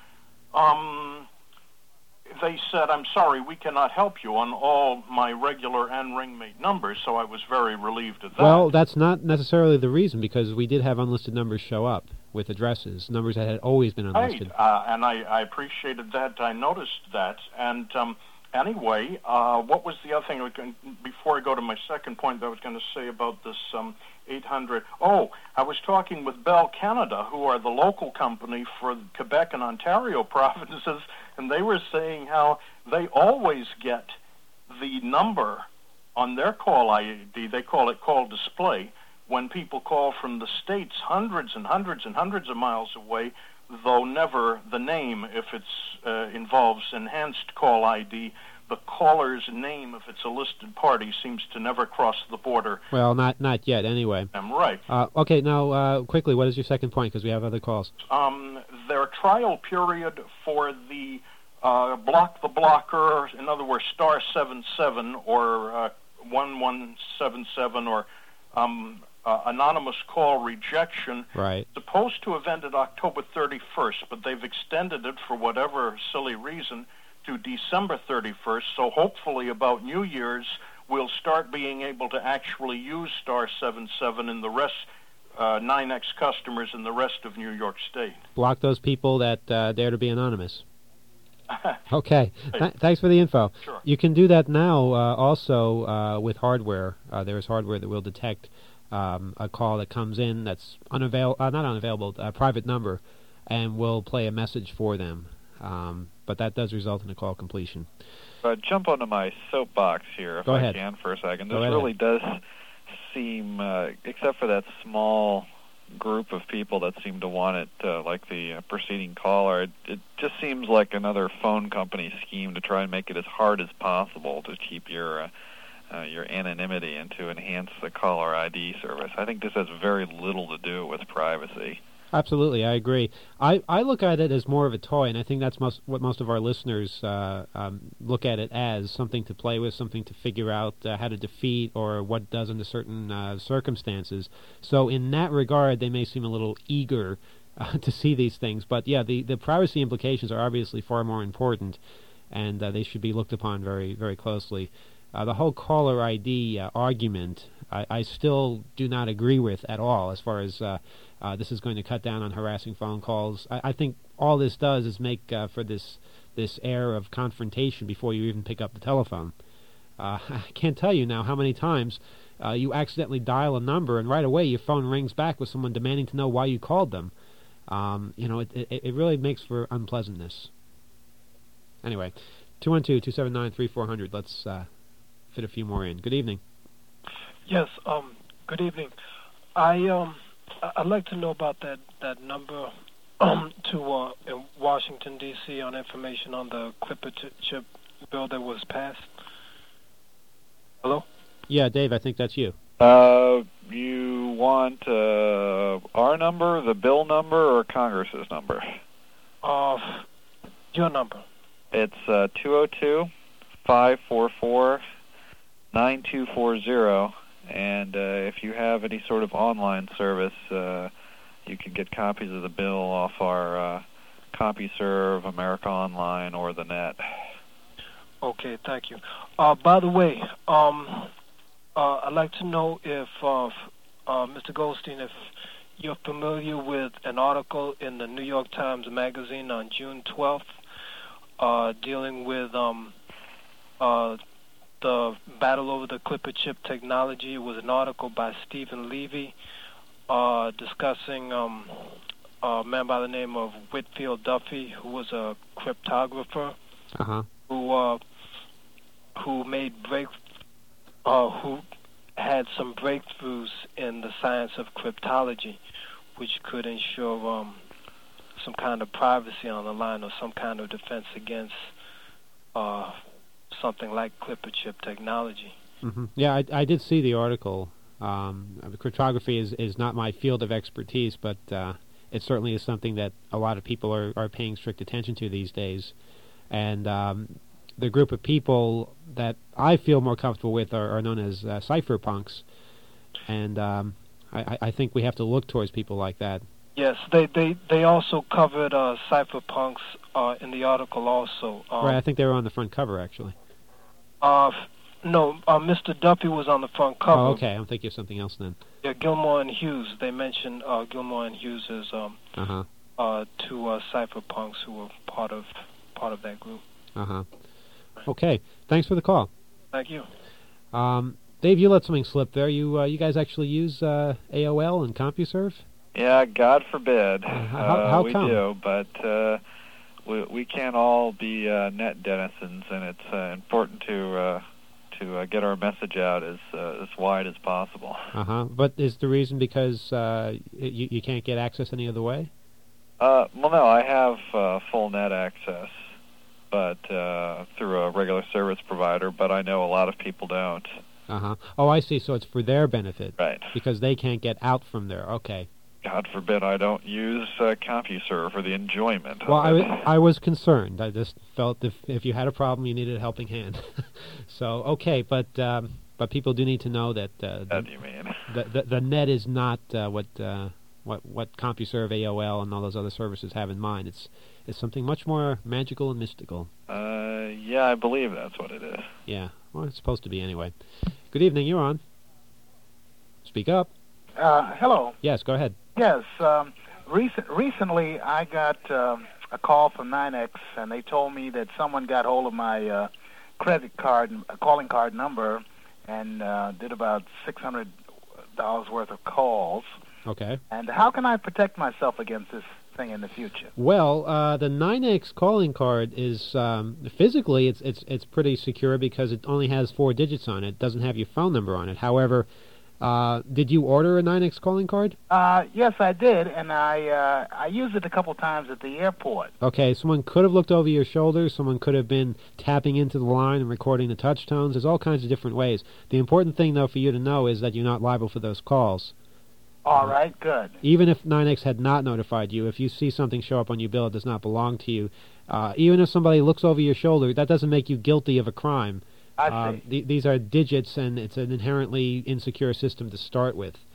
um, they said, I'm sorry, we cannot help you on all my regular and ringmate numbers, so I was very relieved at that. Well, that's not necessarily the reason, because we did have unlisted numbers show up with addresses, numbers that had always been unlisted. Right, uh, and I, I appreciated that. I noticed that, and... Um, Anyway, uh, what was the other thing, I was going, before I go to my second point that I was going to say about this um, eight hundred? Oh, I was talking with Bell Canada, who are the local company for Quebec and Ontario provinces, and they were saying how they always get the number on their call I D, they call it call display, when people call from the States hundreds and hundreds and hundreds of miles away, though never the name if it uh, involves enhanced call I D. The caller's name, if it's a listed party, seems to never cross the border. Well, not not yet, anyway. I'm right. Uh, okay, now, uh, quickly, what is your second point, because we have other calls? Um, their trial period for the uh, block the blocker, in other words, star seven seven or uh, one one seven seven or... Um, Uh, anonymous call rejection, right, supposed to have ended October thirty-first, but they've extended it for whatever silly reason to December thirty-first, so hopefully about New Year's we'll start being able to actually use star seven seven in the rest, uh, nine X customers in the rest of New York State. Block those people that uh, dare to be anonymous. Okay, Th thanks for the info. Sure. You can do that now uh, also uh, with hardware. Uh, there is hardware that will detect Um, a call that comes in that's unavail uh, not unavailable, a private number, and will play a message for them. Um, but that does result in a call completion. Uh, jump onto my soapbox here, if Go I ahead. can, for a second. Go This ahead. really does seem, uh, except for that small group of people that seem to want it, uh, like the uh, preceding caller, it, it just seems like another phone company scheme to try and make it as hard as possible to keep your... Uh, Uh, your anonymity and to enhance the caller I D service. I think this has very little to do with privacy. Absolutely, I agree. I, I look at it as more of a toy, and I think that's most, what most of our listeners uh, um, look at it as, something to play with, something to figure out uh, how to defeat or what does under certain uh, circumstances. So in that regard, they may seem a little eager uh, to see these things. But yeah, the, the privacy implications are obviously far more important, and uh, they should be looked upon very, very closely. Uh, the whole caller I D uh, argument, I, I still do not agree with at all as far as uh, uh, this is going to cut down on harassing phone calls. I, I think all this does is make uh, for this this air of confrontation before you even pick up the telephone. Uh, I can't tell you now how many times uh, you accidentally dial a number and right away your phone rings back with someone demanding to know why you called them. Um, you know, it, it, it really makes for unpleasantness. Anyway, two one two, two seven nine, three four zero zero. Let's uh, fit a few more in. Good evening. Yes, um, good evening. I, um, I- I'd like to know about that, that number um, to uh, in Washington, D C on information on the Clipper ch- chip bill that was passed. Hello? Yeah, Dave, I think that's you. Uh, you want uh, our number, the bill number, or Congress's number? Uh, your number. It's uh, two oh two, five four four, nine two four zero, and uh, if you have any sort of online service, uh, you can get copies of the bill off our uh, CompuServe, America Online, or the net. Okay, thank you. Uh, by the way, um, uh, I'd like to know if, uh, f- uh, Mister Goldstein, if you're familiar with an article in the New York Times Magazine on June twelfth uh, dealing with um, uh, the battle over the Clipper chip technology. It was an article by Stephen Levy uh, discussing um, a man by the name of Whitfield Duffy, who was a cryptographer. Uh-huh. who uh, who made break, uh, who had some breakthroughs in the science of cryptology, which could ensure um, some kind of privacy on the line or some kind of defense against uh, something like Clipper chip technology. Mm-hmm. Yeah, I, I did see the article. Um, cryptography is, is not my field of expertise, but uh, it certainly is something that a lot of people are, are paying strict attention to these days. And um, the group of people that I feel more comfortable with are, are known as uh, cypherpunks. And um, I, I think we have to look towards people like that. Yes, they they, they also covered uh, cypherpunks uh, in the article also. Um, right, I think they were on the front cover, actually. Uh, no, uh, Mister Duffy was on the front cover. Oh, okay, I'm thinking of something else then. Yeah, Gilmore and Hughes. They mentioned uh, Gilmore and Hughes as um, Uh-huh. uh, two uh, cypherpunks who were part of part of that group. Uh-huh. Okay, thanks for the call. Thank you. Um, Dave, you let something slip there. You uh, you guys actually use uh, A O L and CompuServe? Yeah, God forbid. how- uh, how we come? do, but uh, we we can't all be uh, net denizens, and it's uh, important to uh, to uh, get our message out as uh, as wide as possible. Uh-huh. But is the reason because uh, you, you can't get access any other way? Uh, well, no, I have uh, full net access, but uh, through a regular service provider. But I know a lot of people don't. Uh-huh. Oh, I see. So it's for their benefit. Right. Because they can't get out from there. Okay. God forbid I don't use uh, CompuServe for the enjoyment. Well, I, of w- it. I was concerned. I just felt if if you had a problem, you needed a helping hand. So, okay, but um, but people do need to know that uh, How the, do you mean? the, the the net is not uh, what uh, what what CompuServe, A O L, and all those other services have in mind. It's it's something much more magical and mystical. Uh, yeah, I believe that's what it is. Yeah, well, it's supposed to be anyway. Good evening. You're on. Speak up. Uh, hello. Yes, go ahead. Yes. Um, recent, recently, I got um, a call from nine X, and they told me that someone got hold of my uh, credit card, uh, calling card number, and uh, did about six hundred dollars worth of calls. Okay. And how can I protect myself against this thing in the future? Well, uh, the nine X calling card is um, physically it's it's it's pretty secure because it only has four digits on it. It doesn't have your phone number on it. However, uh, did you order a nine X calling card? Uh, yes, I did, and I uh, I used it a couple times at the airport. Okay, someone could have looked over your shoulder. Someone could have been tapping into the line and recording the touch tones. There's all kinds of different ways. The important thing, though, for you to know is that you're not liable for those calls. All right, good. Even if nine X had not notified you, if you see something show up on your bill that does not belong to you, uh, even if somebody looks over your shoulder, that doesn't make you guilty of a crime. I Uh, see. th- these are digits, and it's an inherently insecure system to start with.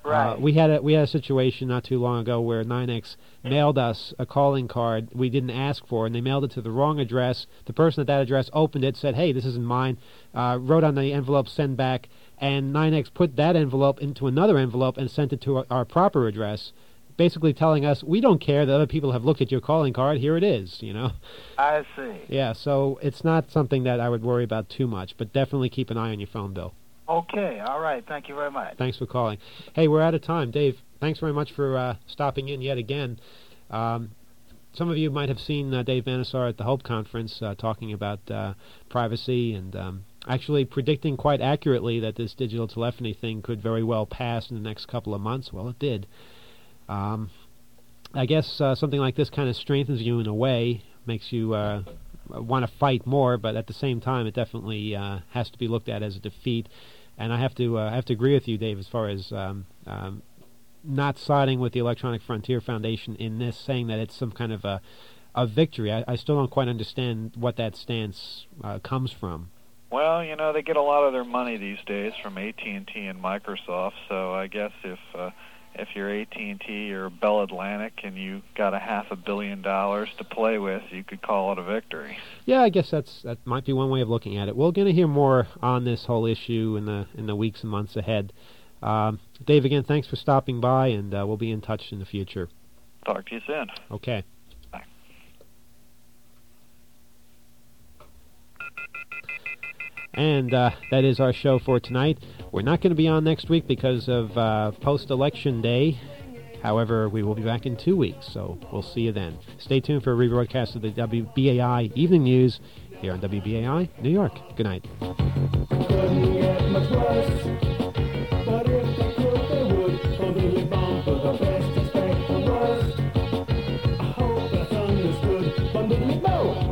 Right. Uh, we had a we had a situation not too long ago where nine X mailed us a calling card we didn't ask for, and they mailed it to the wrong address. The person at that address opened it, said, "Hey, this isn't mine," uh, wrote on the envelope, "Send back," and nine X put that envelope into another envelope and sent it to our, our proper address, basically telling us, "We don't care that other people have looked at your calling card. Here it is," you know. I see. Yeah, so it's not something that I would worry about too much, but definitely keep an eye on your phone bill. Okay, all right. Thank you very much. Thanks for calling. Hey, we're out of time. Dave, thanks very much for uh, stopping in yet again. Um, some of you might have seen uh, Dave Manasar at the Hope Conference uh, talking about uh, privacy and um, actually predicting quite accurately that this digital telephony thing could very well pass in the next couple of months. Well, it did. Um, I guess uh, something like this kind of strengthens you in a way, makes you uh, want to fight more, but at the same time, it definitely uh, has to be looked at as a defeat. And I have to uh, I have to agree with you, Dave, as far as um, um, not siding with the Electronic Frontier Foundation in this, saying that it's some kind of a, a victory. I, I still don't quite understand what that stance uh, comes from. Well, you know, they get a lot of their money these days from A T and T and Microsoft, so I guess if uh, if you're A T and T or Bell Atlantic and you got a half a billion dollars to play with, you could call it a victory. Yeah, I guess that's that might be one way of looking at it. We're going to hear more on this whole issue in the in the weeks and months ahead. Um, Dave, again, thanks for stopping by, and uh, we'll be in touch in the future. Talk to you soon. Okay. Bye. And uh, that is our show for tonight. We're not going to be on next week because of uh, post-election day. However, we will be back in two weeks, so we'll see you then. Stay tuned for a rebroadcast of the W B A I Evening News here on W B A I New York. Good night. Couldn't get much worse, but if they could, they would. Completely bombed for the best, expect the worst. I hope that's understood. Completely no.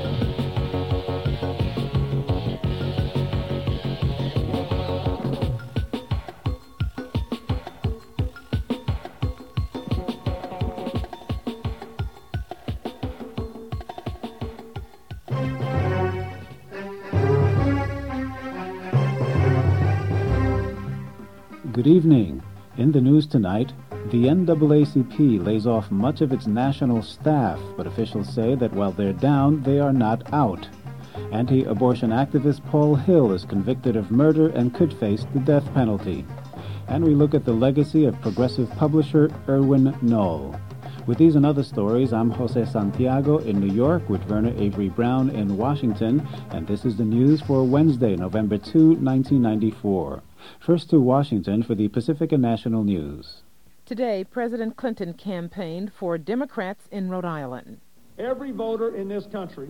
Good evening. In the news tonight, the N double A C P lays off much of its national staff, but officials say that while they're down, they are not out. Anti-abortion activist Paul Hill is convicted of murder and could face the death penalty. And we look at the legacy of progressive publisher Erwin Knoll. With these and other stories, I'm Jose Santiago in New York with Verna Avery Brown in Washington, and this is the news for Wednesday, November second, nineteen ninety-four. First to Washington for the Pacifica National News. Today, President Clinton campaigned for Democrats in Rhode Island. Every voter in this country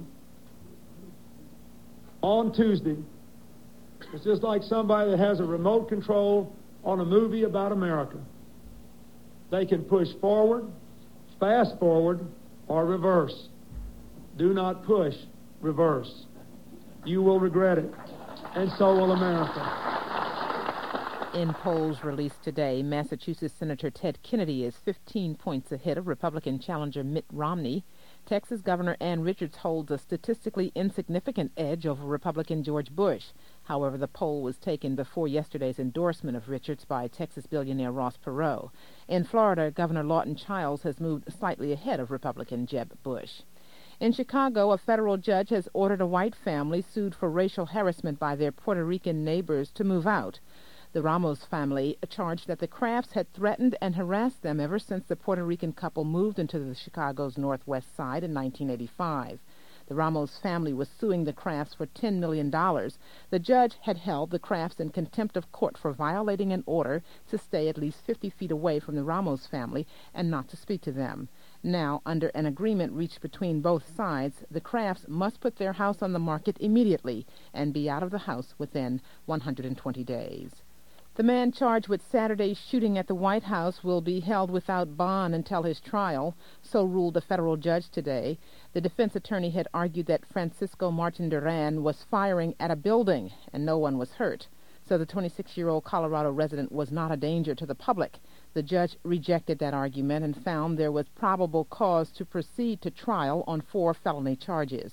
on Tuesday is just like somebody that has a remote control on a movie about America. They can push forward, fast forward, or reverse. Do not push, reverse. You will regret it, and so will America. In polls released today, Massachusetts Senator Ted Kennedy is fifteen points ahead of Republican challenger Mitt Romney. Texas Governor Ann Richards holds a statistically insignificant edge over Republican George Bush. However, the poll was taken before yesterday's endorsement of Richards by Texas billionaire Ross Perot. In Florida, Governor Lawton Chiles has moved slightly ahead of Republican Jeb Bush. In Chicago, a federal judge has ordered a white family sued for racial harassment by their Puerto Rican neighbors to move out. The Ramos family charged that the Crafts had threatened and harassed them ever since the Puerto Rican couple moved into the Chicago's Northwest Side in nineteen eighty-five. The Ramos family was suing the Crafts for ten million dollars. The judge had held the Crafts in contempt of court for violating an order to stay at least fifty feet away from the Ramos family and not to speak to them. Now, under an agreement reached between both sides, the Crafts must put their house on the market immediately and be out of the house within one hundred twenty days. The man charged with Saturday's shooting at the White House will be held without bond until his trial, so ruled a federal judge today. The defense attorney had argued that Francisco Martin Duran was firing at a building and no one was hurt, so the twenty-six-year-old Colorado resident was not a danger to the public. The judge rejected that argument and found there was probable cause to proceed to trial on four felony charges.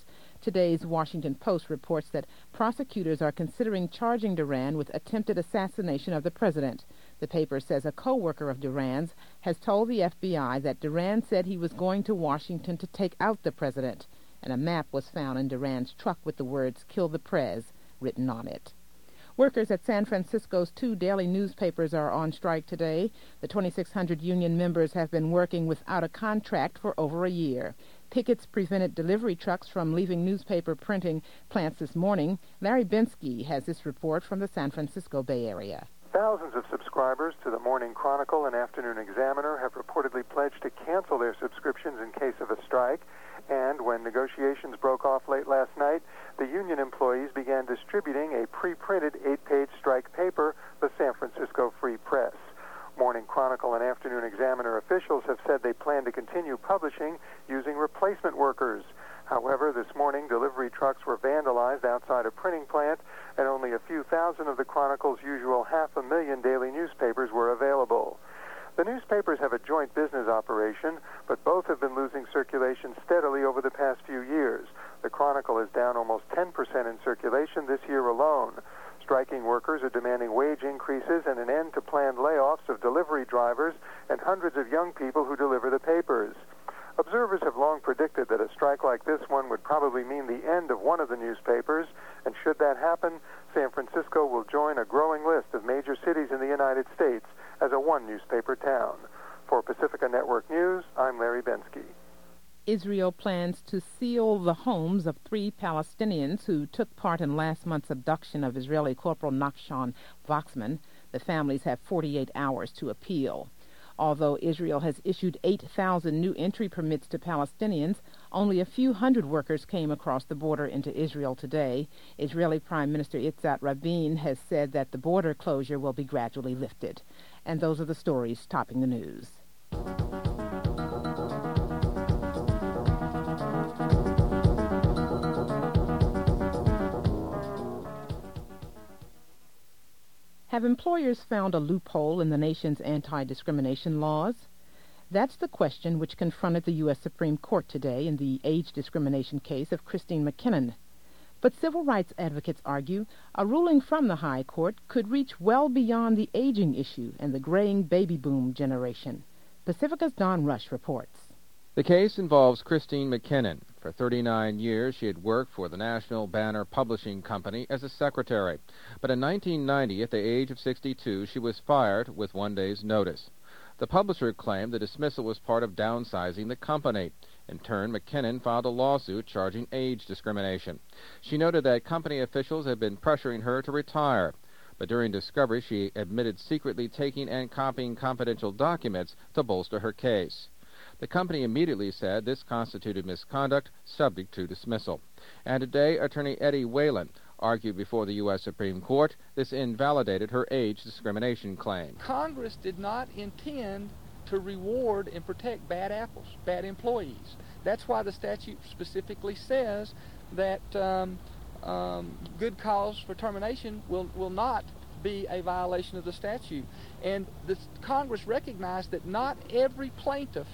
Today's Washington Post reports that prosecutors are considering charging Duran with attempted assassination of the president. The paper says a co-worker of Duran's has told the F B I that Duran said he was going to Washington to take out the president, and a map was found in Duran's truck with the words "Kill the Prez" written on it. Workers at San Francisco's two daily newspapers are on strike today. The twenty-six hundred union members have been working without a contract for over a year. Pickets prevented delivery trucks from leaving newspaper printing plants this morning. Larry Bensky has this report from the San Francisco Bay Area. Thousands of subscribers to the Morning Chronicle and Afternoon Examiner have reportedly pledged to cancel their subscriptions in case of a strike. And when negotiations broke off late last night, the union employees began distributing a pre-printed eight-page strike paper, the San Francisco Free Press. Morning Chronicle and Afternoon Examiner officials have said they plan to continue publishing using replacement workers. However, this morning, delivery trucks were vandalized outside a printing plant, and only a few thousand of the Chronicle's usual half a million daily newspapers were available. The newspapers have a joint business operation, but both have been losing circulation steadily over the past few years. The Chronicle is down almost ten percent in circulation this year alone. Striking workers are demanding wage increases and an end to planned layoffs of delivery drivers and hundreds of young people who deliver the papers. Observers have long predicted that a strike like this one would probably mean the end of one of the newspapers, and should that happen, San Francisco will join a growing list of major cities in the United States as a one-newspaper town. For Pacifica Network News, I'm Larry Bensky. Israel plans to seal the homes of three Palestinians who took part in last month's abduction of Israeli Corporal Nachshon Wachsman. The families have forty-eight hours to appeal. Although Israel has issued eight thousand new entry permits to Palestinians, only a few hundred workers came across the border into Israel today. Israeli Prime Minister Yitzhak Rabin has said that the border closure will be gradually lifted. And those are the stories topping the news. Have employers found a loophole in the nation's anti-discrimination laws? That's the question which confronted the U S Supreme Court today in the age discrimination case of Christine McKinnon. But civil rights advocates argue a ruling from the High Court could reach well beyond the aging issue and the graying baby boom generation. Pacifica's Don Rush reports. The case involves Christine McKinnon. For thirty-nine years, she had worked for the National Banner Publishing Company as a secretary. But in nineteen ninety, at the age of sixty-two, she was fired with one day's notice. The publisher claimed the dismissal was part of downsizing the company. In turn, McKinnon filed a lawsuit charging age discrimination. She noted that company officials had been pressuring her to retire. But during discovery, she admitted secretly taking and copying confidential documents to bolster her case. The company immediately said this constituted misconduct subject to dismissal. And today, attorney Eddie Whalen argued before the U S Supreme Court this invalidated her age discrimination claim. Congress did not intend to reward and protect bad apples, bad employees. That's why the statute specifically says that um, um, good cause for termination will, will not be a violation of the statute. And the Congress recognized that not every plaintiff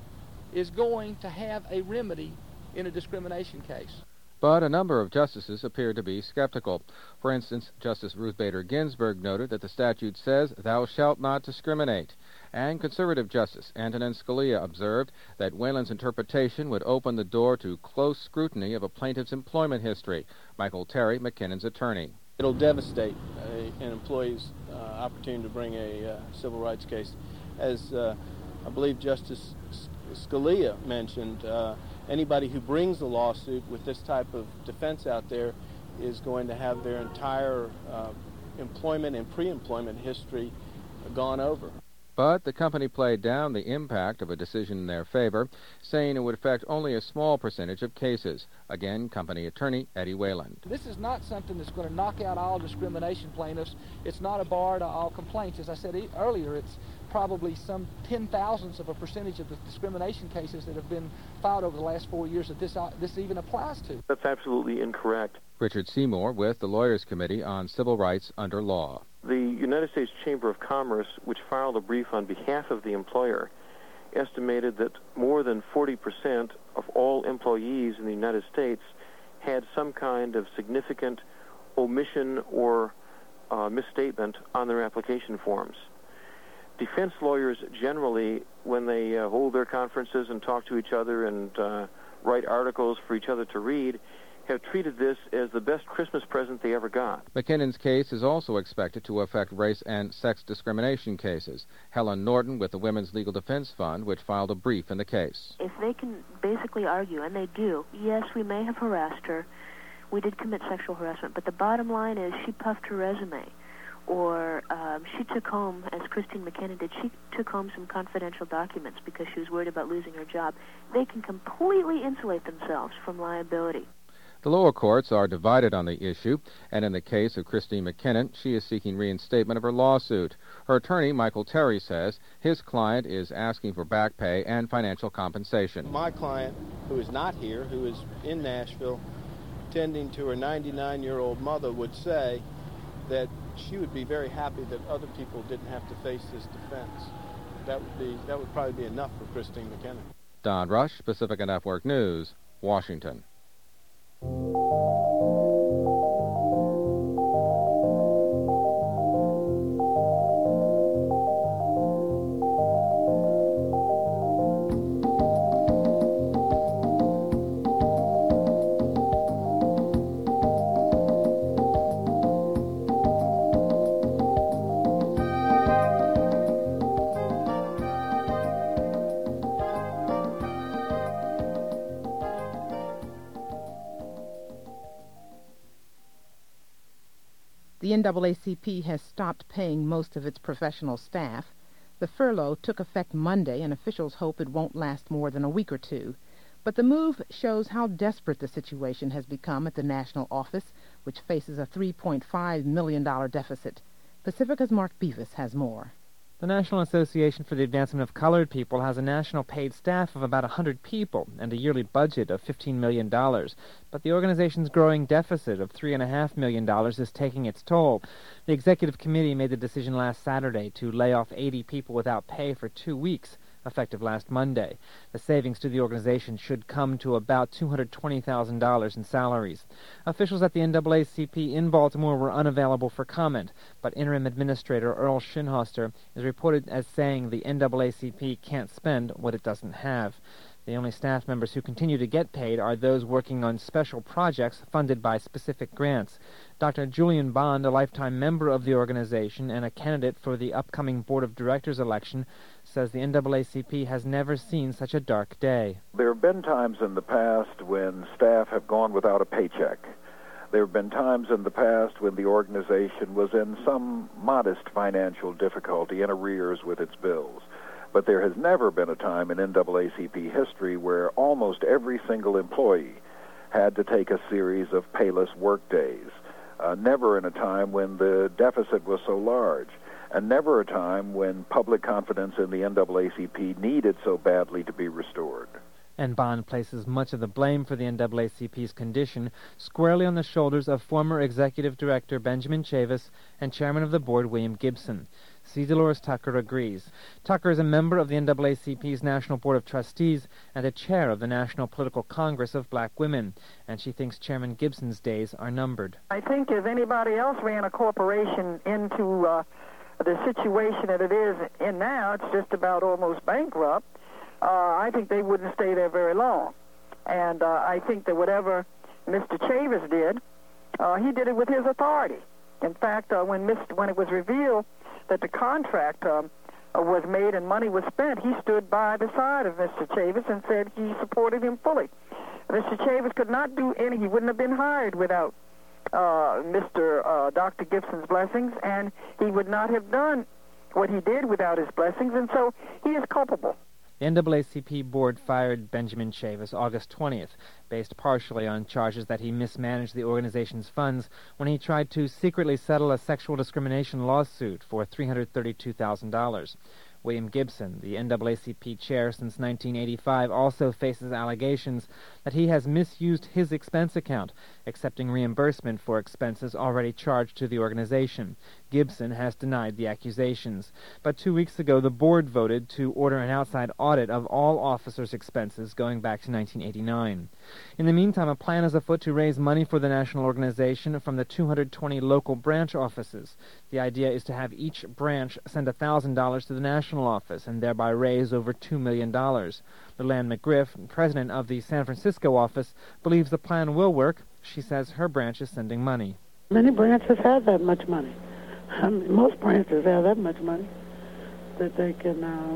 is going to have a remedy in a discrimination case. But a number of justices appear to be skeptical. For instance, Justice Ruth Bader Ginsburg noted that the statute says, "Thou shalt not discriminate." And conservative Justice Antonin Scalia observed that Whalen's interpretation would open the door to close scrutiny of a plaintiff's employment history. Michael Terry, McKinnon's attorney. It'll devastate a, an employee's uh, opportunity to bring a uh, civil rights case. As uh, I believe Justice Scalia mentioned, uh, anybody who brings a lawsuit with this type of defense out there is going to have their entire uh, employment and pre-employment history gone over. But the company played down the impact of a decision in their favor, saying it would affect only a small percentage of cases. Again, company attorney Eddie Whalen. This is not something that's going to knock out all discrimination plaintiffs. It's not a bar to all complaints. As I said e- earlier, it's probably some ten thousandths of a percentage of the discrimination cases that have been filed over the last four years that this uh, this even applies to. That's absolutely incorrect. Richard Seymour with the Lawyers Committee on Civil Rights Under Law. The United States Chamber of Commerce, which filed a brief on behalf of the employer, estimated that more than forty percent of all employees in the United States had some kind of significant omission or uh, misstatement on their application forms. Defense lawyers generally, when they uh, hold their conferences and talk to each other and uh, write articles for each other to read, have treated this as the best Christmas present they ever got. McKinnon's case is also expected to affect race and sex discrimination cases. Helen Norton with the Women's Legal Defense Fund, which filed a brief in the case. If they can basically argue, and they do, yes, we may have harassed her, we did commit sexual harassment, but the bottom line is she puffed her resume, or um, she took home, as Christine McKinnon did, she took home some confidential documents because she was worried about losing her job. They can completely insulate themselves from liability. The lower courts are divided on the issue, and in the case of Christine McKinnon, she is seeking reinstatement of her lawsuit. Her attorney, Michael Terry, says his client is asking for back pay and financial compensation. My client, who is not here, who is in Nashville, tending to her ninety-nine-year-old mother, would say that she would be very happy that other people didn't have to face this defense. That would be that would probably be enough for Christine McKinnon. Don Rush, Pacifica Network News, Washington. The N double A C P has stopped paying most of its professional staff. The furlough took effect Monday, and officials hope it won't last more than a week or two. But the move shows how desperate the situation has become at the national office, which faces a three point five million dollars deficit. Pacifica's Mark Beavis has more. The National Association for the Advancement of Colored People has a national paid staff of about one hundred people and a yearly budget of fifteen million dollars. But the organization's growing deficit of three point five million dollars is taking its toll. The executive committee made the decision last Saturday to lay off eighty people without pay for two weeks, effective last Monday. The savings to the organization should come to about two hundred twenty thousand dollars in salaries. Officials at the N double A C P in Baltimore were unavailable for comment, but interim administrator Earl Shinhoster is reported as saying the N double A C P can't spend what it doesn't have. The only staff members who continue to get paid are those working on special projects funded by specific grants. Doctor Julian Bond, a lifetime member of the organization and a candidate for the upcoming Board of Directors election, says the N double A C P has never seen such a dark day. There have been times in the past when staff have gone without a paycheck. There have been times in the past when the organization was in some modest financial difficulty and arrears with its bills. But there has never been a time in N double A C P history where almost every single employee had to take a series of payless work days. Uh, never in a time when the deficit was so large, and never a time when public confidence in the N double A C P needed so badly to be restored. And Bond places much of the blame for the N double A C P's condition squarely on the shoulders of former Executive Director Benjamin Chavis and Chairman of the Board William Gibson. C. Dolores Tucker agrees. Tucker is a member of the N double A C P's National Board of Trustees and a chair of the National Political Congress of Black Women, and she thinks Chairman Gibson's days are numbered. I think if anybody else ran a corporation into uh, the situation that it is in now, it's just about almost bankrupt, uh, I think they wouldn't stay there very long. And uh, I think that whatever Mister Chavis did, uh, he did it with his authority. In fact, uh, when, Mister when it was revealed that the contract um, uh, was made and money was spent, he stood by the side of Mister Chavis and said he supported him fully. Mister Chavis could not do any, he wouldn't have been hired without uh, Mister Uh, Doctor Gibson's blessings, and he would not have done what he did without his blessings, and so he is culpable. The N double A C P board fired Benjamin Chavis August twentieth, based partially on charges that he mismanaged the organization's funds when he tried to secretly settle a sexual discrimination lawsuit for three hundred thirty-two thousand dollars. William Gibson, the N double A C P chair since nineteen eighty-five, also faces allegations that he has misused his expense account, accepting reimbursement for expenses already charged to the organization. Gibson has denied the accusations. But two weeks ago, the board voted to order an outside audit of all officers' expenses going back to nineteen eighty-nine. In the meantime, a plan is afoot to raise money for the national organization from the two hundred twenty local branch offices. The idea is to have each branch send one thousand dollars to the national office and thereby raise over two million dollars. Leland McGriff, president of the San Francisco office, believes the plan will work. She says her branch is sending money. Many branches have that much money. I mean, most branches have that much money that they can uh,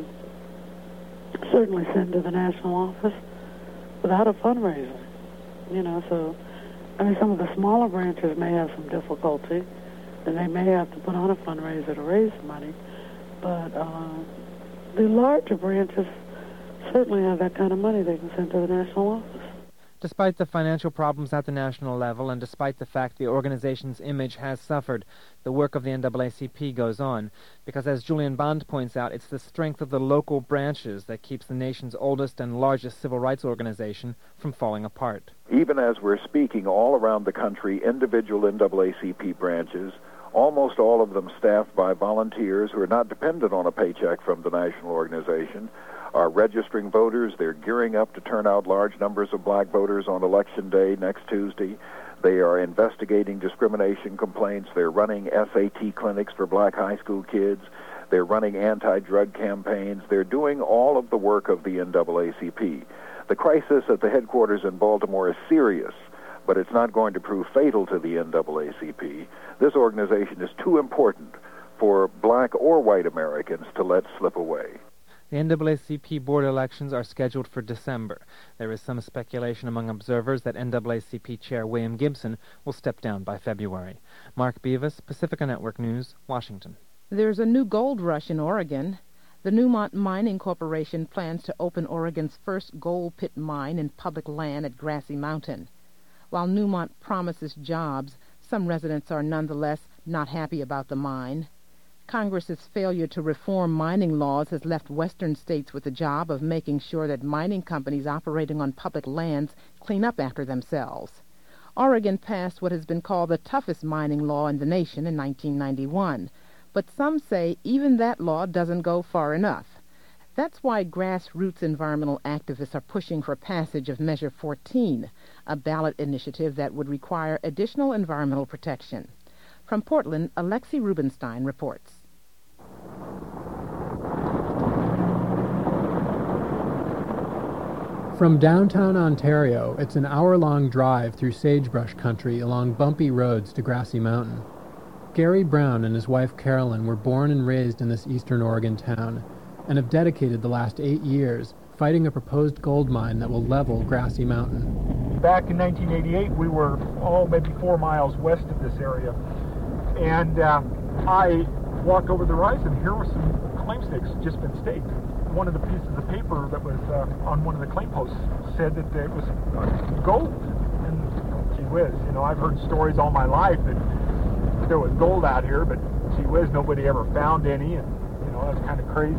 certainly send to the national office without a fundraiser. You know, so, I mean, some of the smaller branches may have some difficulty, and they may have to put on a fundraiser to raise the money, but uh, the larger branches certainly have that kind of money they can send to the national office. Despite the financial problems at the national level, and despite the fact the organization's image has suffered, the work of the N double A C P goes on, because as Julian Bond points out, it's the strength of the local branches that keeps the nation's oldest and largest civil rights organization from falling apart. Even as we're speaking, all around the country, individual N double A C P branches, almost all of them staffed by volunteers who are not dependent on a paycheck from the national organization, are registering voters. They're gearing up to turn out large numbers of black voters on Election Day next Tuesday. They are investigating discrimination complaints. They're running S A T clinics for black high school kids. They're running anti-drug campaigns. They're doing all of the work of the N double A C P. The crisis at the headquarters in Baltimore is serious, but it's not going to prove fatal to the N double A C P. This organization is too important for black or white Americans to let slip away. The N double A C P board elections are scheduled for December. There is some speculation among observers that N double A C P Chair William Gibson will step down by February. Mark Beavis, Pacifica Network News, Washington. There's a new gold rush in Oregon. The Newmont Mining Corporation plans to open Oregon's first gold pit mine in public land at Grassy Mountain. While Newmont promises jobs, some residents are nonetheless not happy about the mine. Congress's failure to reform mining laws has left western states with the job of making sure that mining companies operating on public lands clean up after themselves. Oregon passed what has been called the toughest mining law in the nation in nineteen ninety-one, but some say even that law doesn't go far enough. That's why grassroots environmental activists are pushing for passage of Measure fourteen, a ballot initiative that would require additional environmental protection. From Portland, Alexi Rubenstein reports. From downtown Ontario, it's an hour-long drive through sagebrush country along bumpy roads to Grassy Mountain. Gary Brown and his wife Carolyn were born and raised in this eastern Oregon town and have dedicated the last eight years fighting a proposed gold mine that will level Grassy Mountain. Back in nineteen eighty-eight, we were, oh, maybe four miles west of this area. And uh, I walked over the rise, and here were some claim stakes just been staked. One of the pieces of paper that was uh, on one of the claim posts said that it was gold. And gee whiz, you know, I've heard stories all my life that there was gold out here, but gee whiz, nobody ever found any, and you know, that's kind of crazy.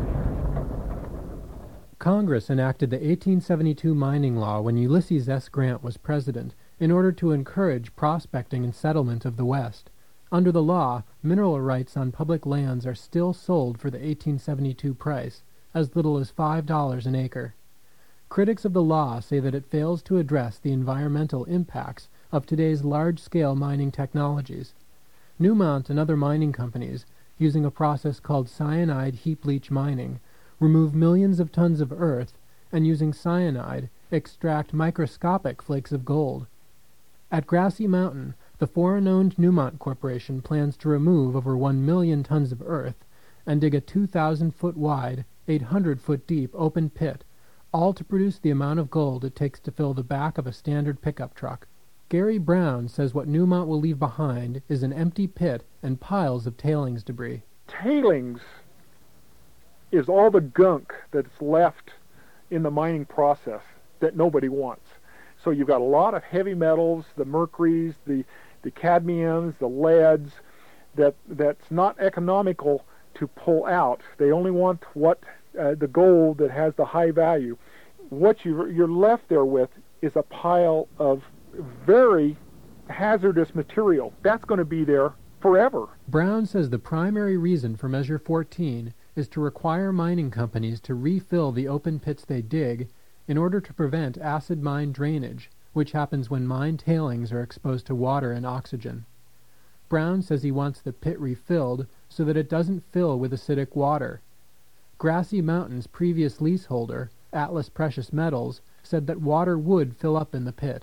Congress enacted the eighteen seventy-two mining law when Ulysses S. Grant was president in order to encourage prospecting and settlement of the West. Under the law, mineral rights on public lands are still sold for the eighteen seventy-two price, as little as five dollars an acre. Critics of the law say that it fails to address the environmental impacts of today's large-scale mining technologies. Newmont and other mining companies, using a process called cyanide heap leach mining, remove millions of tons of earth and, using cyanide, extract microscopic flakes of gold. At Grassy Mountain, the foreign-owned Newmont Corporation plans to remove over one million tons of earth and dig a two thousand foot wide, eight hundred foot deep open pit, all to produce the amount of gold it takes to fill the back of a standard pickup truck. Gary Brown says what Newmont will leave behind is an empty pit and piles of tailings debris. Tailings is all the gunk that's left in the mining process that nobody wants. So you've got a lot of heavy metals, the mercuries, the, the cadmiums, the leads, that that's not economical to pull out. They only want what uh, the gold that has the high value. What you, you're left there with is a pile of very hazardous material. That's going to be there forever. Brown says the primary reason for Measure fourteen is to require mining companies to refill the open pits they dig in order to prevent acid mine drainage, which happens when mine tailings are exposed to water and oxygen. Brown says he wants the pit refilled so that it doesn't fill with acidic water. Grassy Mountain's previous leaseholder, Atlas Precious Metals, said that water would fill up in the pit.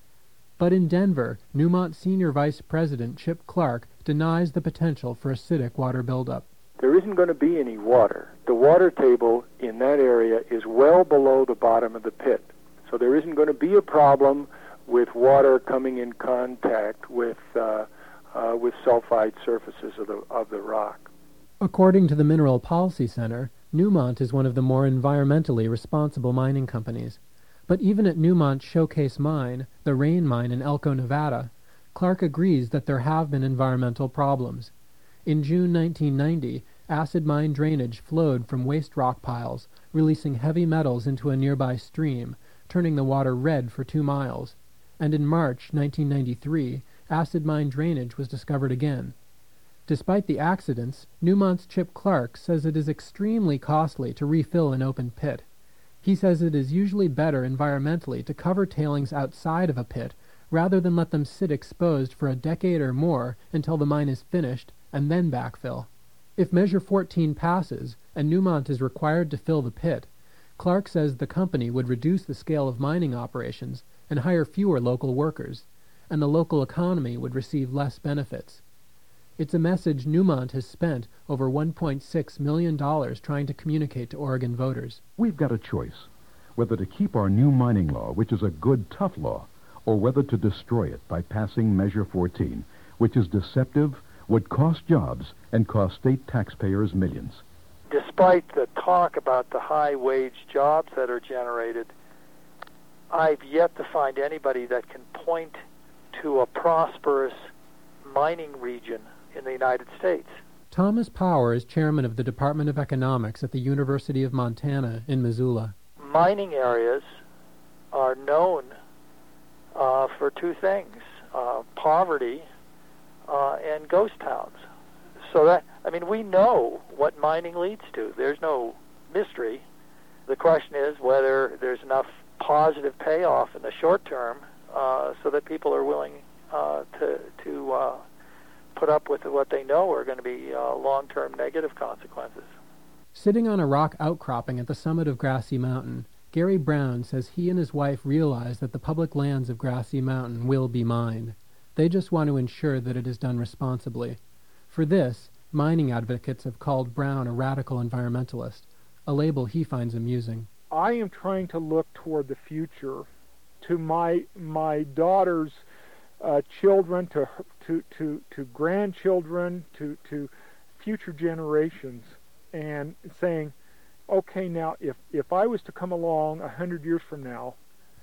But in Denver, Newmont Senior Vice President Chip Clark denies the potential for acidic water buildup. There isn't going to be any water. The water table in that area is well below the bottom of the pit. So there isn't going to be a problem with water coming in contact with uh, uh, with sulfide surfaces of the of the rock. According to the Mineral Policy Center, Newmont is one of the more environmentally responsible mining companies. But even at Newmont's Showcase Mine, the Rain Mine in Elko, Nevada, Clark agrees that there have been environmental problems. In June nineteen ninety, acid mine drainage flowed from waste rock piles, releasing heavy metals into a nearby stream, turning the water red for two miles. And in March nineteen ninety-three, acid mine drainage was discovered again. Despite the accidents, Newmont's Chip Clark says it is extremely costly to refill an open pit. He says it is usually better environmentally to cover tailings outside of a pit rather than let them sit exposed for a decade or more until the mine is finished and then backfill. If Measure fourteen passes and Newmont is required to fill the pit, Clark says the company would reduce the scale of mining operations and hire fewer local workers, and the local economy would receive less benefits. It's a message Newmont has spent over one point six million dollars trying to communicate to Oregon voters. We've got a choice, whether to keep our new mining law, which is a good, tough law, or whether to destroy it by passing Measure fourteen, which is deceptive, would cost jobs, and cost state taxpayers millions. Despite the talk about the high-wage jobs that are generated, I've yet to find anybody that can point to a prosperous mining region in the United States. Thomas Power is chairman of the Department of Economics at the University of Montana in Missoula. Mining areas are known uh, for two things, uh, poverty uh, and ghost towns. So that, I mean, we know what mining leads to. There's no mystery. The question is whether there's enough positive payoff in the short term uh, so that people are willing uh, to, to uh, put up with what they know are going to be uh, long-term negative consequences. Sitting on a rock outcropping at the summit of Grassy Mountain, Gary Brown says he and his wife realize that the public lands of Grassy Mountain will be mined. They just want to ensure that it is done responsibly. For this, mining advocates have called Brown a radical environmentalist, a label he finds amusing. I am trying to look toward the future, to my my daughter's uh, children, to to to to grandchildren, to to future generations, and saying, okay, now if if I was to come along a hundred years from now,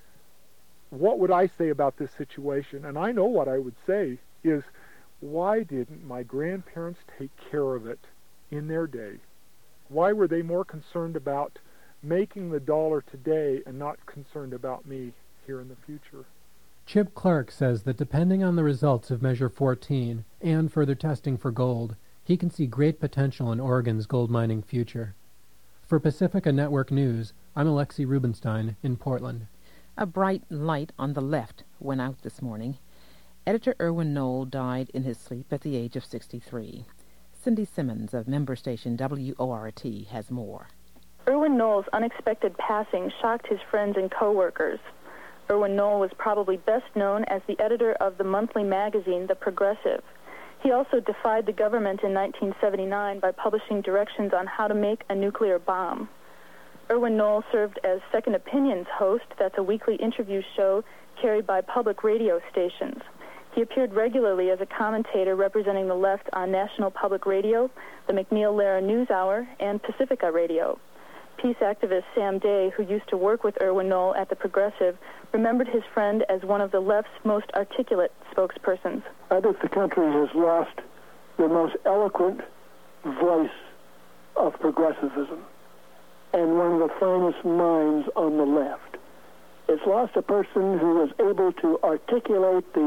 what would I say about this situation? And I know what I would say is, why didn't my grandparents take care of it in their day? Why were they more concerned about making the dollar today and not concerned about me here in the future? Chip Clark says that depending on the results of Measure fourteen and further testing for gold, he can see great potential in Oregon's gold mining future. For Pacifica Network News, I'm Alexei Rubenstein in Portland. A bright light on the left went out this morning. Editor Irwin Knoll died in his sleep at the age of sixty-three. Cindy Simmons of member station W O R T has more. Irwin Knoll's unexpected passing shocked his friends and co-workers. Irwin Knoll was probably best known as the editor of the monthly magazine The Progressive. He also defied the government in nineteen seventy-nine by publishing directions on how to make a nuclear bomb. Irwin Knoll served as Second Opinion's host. That's a weekly interview show carried by public radio stations. He appeared regularly as a commentator representing the left on National Public Radio, the MacNeil-Lehrer NewsHour, and Pacifica Radio. Peace activist Sam Day, who used to work with Irwin Knoll at The Progressive, remembered his friend as one of the left's most articulate spokespersons. I think the country has lost the most eloquent voice of progressivism and one of the finest minds on the left. It's lost a person who was able to articulate the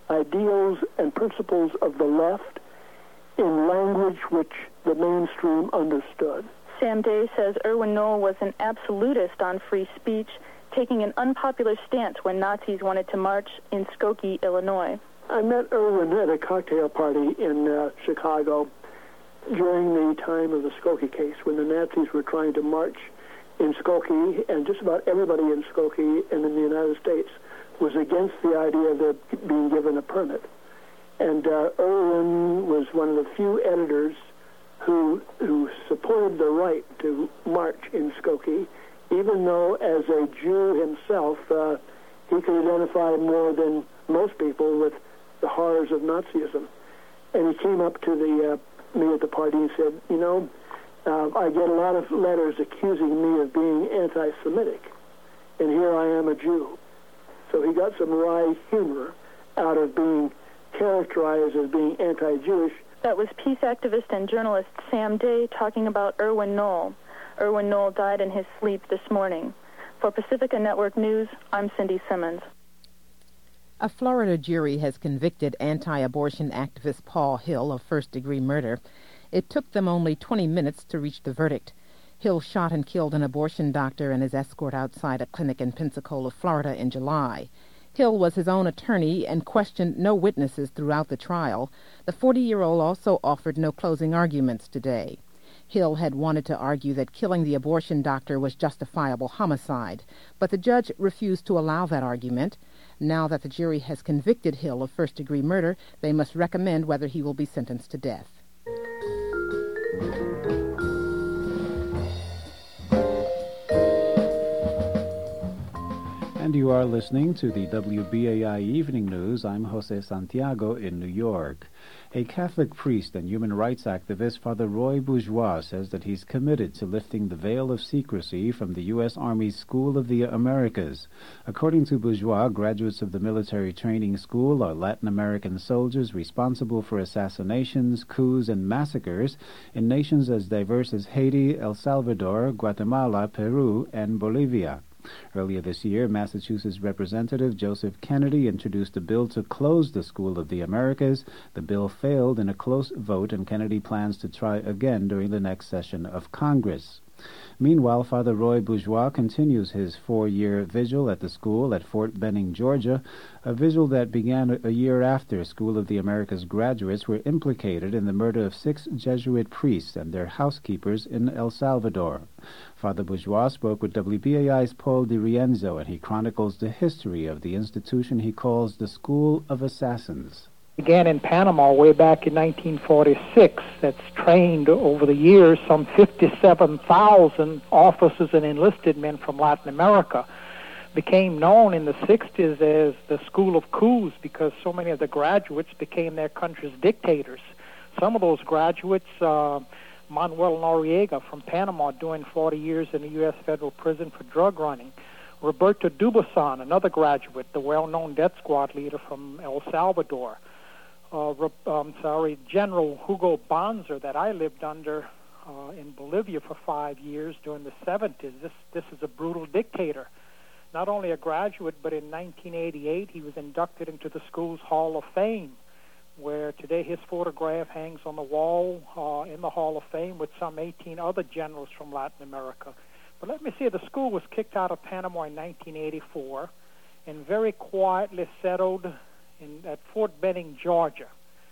ideals and principles of the left in language which the mainstream understood. Sam Day says Erwin Knoll was an absolutist on free speech, taking an unpopular stance when Nazis wanted to march in Skokie, Illinois. I met Erwin at a cocktail party in uh, Chicago during the time of the Skokie case, when the Nazis were trying to march in Skokie, and just about everybody in Skokie and in the United States was against the idea of their being given a permit. And uh, Erwin was one of the few editors who who supported the right to march in Skokie, even though as a Jew himself, uh, he could identify more than most people with the horrors of Nazism. And he came up to the uh, me at the party and said, you know, uh, I get a lot of letters accusing me of being anti-Semitic, and here I am a Jew. So he got some wry humor out of being characterized as being anti-Jewish. That was peace activist and journalist Sam Day talking about Erwin Knoll. Erwin Knoll died in his sleep this morning. For Pacifica Network News, I'm Cindy Simmons. A Florida jury has convicted anti-abortion activist Paul Hill of first-degree murder. It took them only twenty minutes to reach the verdict. Hill shot and killed an abortion doctor and his escort outside a clinic in Pensacola, Florida in July. Hill was his own attorney and questioned no witnesses throughout the trial. The forty-year-old also offered no closing arguments today. Hill had wanted to argue that killing the abortion doctor was justifiable homicide, but the judge refused to allow that argument. Now that the jury has convicted Hill of first-degree murder, they must recommend whether he will be sentenced to death. And you are listening to the W B A I Evening News. I'm Jose Santiago in New York. A Catholic priest and human rights activist, Father Roy Bourgeois, says that he's committed to lifting the veil of secrecy from the U S Army's School of the Americas. According to Bourgeois, graduates of the military training school are Latin American soldiers responsible for assassinations, coups, and massacres in nations as diverse as Haiti, El Salvador, Guatemala, Peru, and Bolivia. Earlier this year, Massachusetts Representative Joseph Kennedy introduced a bill to close the School of the Americas. The bill failed in a close vote, and Kennedy plans to try again during the next session of Congress. Meanwhile, Father Roy Bourgeois continues his four-year vigil at the school at Fort Benning, Georgia, a vigil that began a year after School of the Americas graduates were implicated in the murder of six Jesuit priests and their housekeepers in El Salvador. Father Bourgeois spoke with W B A I's Paul DiRienzo, and he chronicles the history of the institution he calls the School of Assassins. Began in Panama way back in nineteen forty-six. That's trained over the years some fifty-seven thousand officers and enlisted men from Latin America. Became known in the sixties as the School of Coups because so many of the graduates became their country's dictators. Some of those graduates, uh, Manuel Noriega from Panama, doing forty years in the U S federal prison for drug running. Roberto Dubusan, another graduate, the well-known death squad leader from El Salvador. Uh, I'm sorry, General Hugo Banzer that I lived under uh, in Bolivia for five years during the seventies. This this is a brutal dictator. Not only a graduate, but in nineteen eighty-eight he was inducted into the school's Hall of Fame, where today his photograph hangs on the wall uh, in the Hall of Fame with some eighteen other generals from Latin America. But let me say, the school was kicked out of Panama in nineteen eighty-four and very quietly settled In, at Fort Benning, Georgia.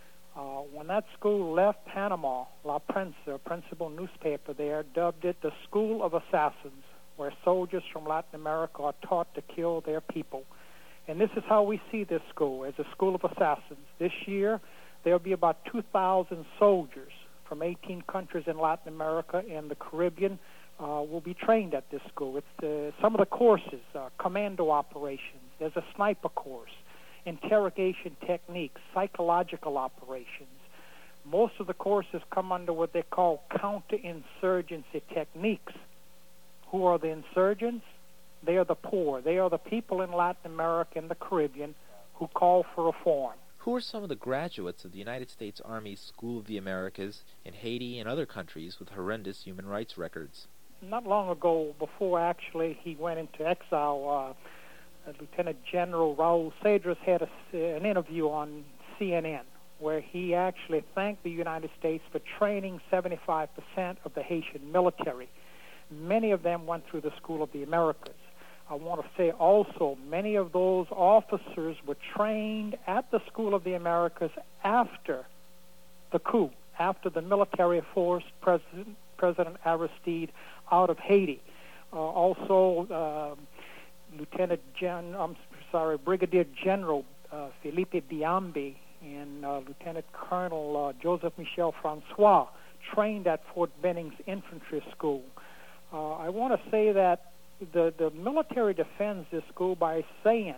Uh, when that school left Panama, La Prensa, a principal newspaper there, dubbed it the School of Assassins, where soldiers from Latin America are taught to kill their people. And this is how we see this school, as a school of assassins. This year, there will be about two thousand soldiers from eighteen countries in Latin America and the Caribbean uh, will be trained at this school. It's uh, some of the courses, uh, commando operations, there's a sniper course, interrogation techniques, psychological operations. Most of the courses come under what they call counterinsurgency techniques. Who are the insurgents? They are the poor. They are the people in Latin America and the Caribbean who call for reform. Who are some of the graduates of the United States Army's School of the Americas in Haiti and other countries with horrendous human rights records? Not long ago, before actually he went into exile, uh, uh, Lieutenant General Raul Cedras had a, an interview on C N N where he actually thanked the United States for training seventy-five percent of the Haitian military. Many of them went through the School of the Americas. I want to say also many of those officers were trained at the School of the Americas after the coup, after the military forced President, President Aristide out of Haiti. Uh, also, uh, Lieutenant Gen, I'm sorry, Brigadier General uh, Philippe Biambi and uh, Lieutenant Colonel uh, Joseph Michel Francois trained at Fort Benning's Infantry School. Uh, I want to say that the, the military defends this school by saying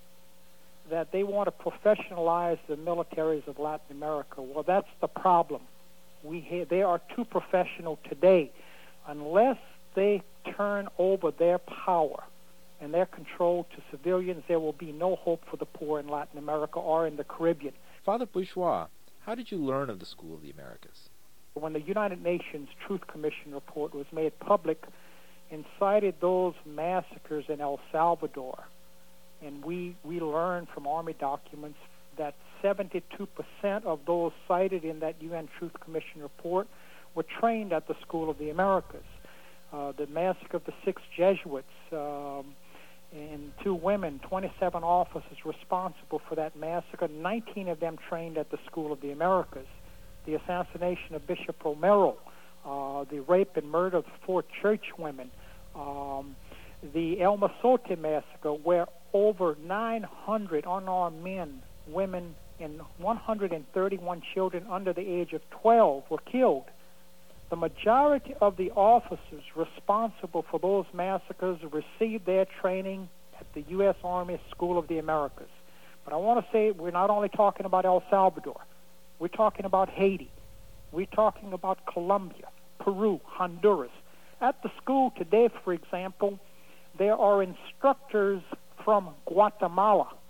that they want to professionalize the militaries of Latin America. Well, that's the problem. We ha- they are too professional today. Unless they turn over their power and their control to civilians, there will be no hope for the poor in Latin America or in the Caribbean. Father Bourgeois, how did you learn of the School of the Americas? When the United Nations Truth Commission report was made public and cited those massacres in El Salvador, and we, we learned from Army documents that seventy-two percent of those cited in that U N Truth Commission report were trained at the School of the Americas. Uh, the massacre of the six Jesuits um, and two women, twenty-seven officers responsible for that massacre, nineteen of them trained at the School of the Americas. The assassination of Bishop Romero, uh, the rape and murder of four church women, um, the El Mozote massacre, where over nine hundred unarmed men, women, and one hundred thirty-one children under the age of twelve were killed. The majority of the officers responsible for those massacres received their training at the U S Army School of the Americas. But I want to say we're not only talking about El Salvador. We're talking about Haiti. We're talking about Colombia, Peru, Honduras. At the school today, for example, there are instructors from Guatemala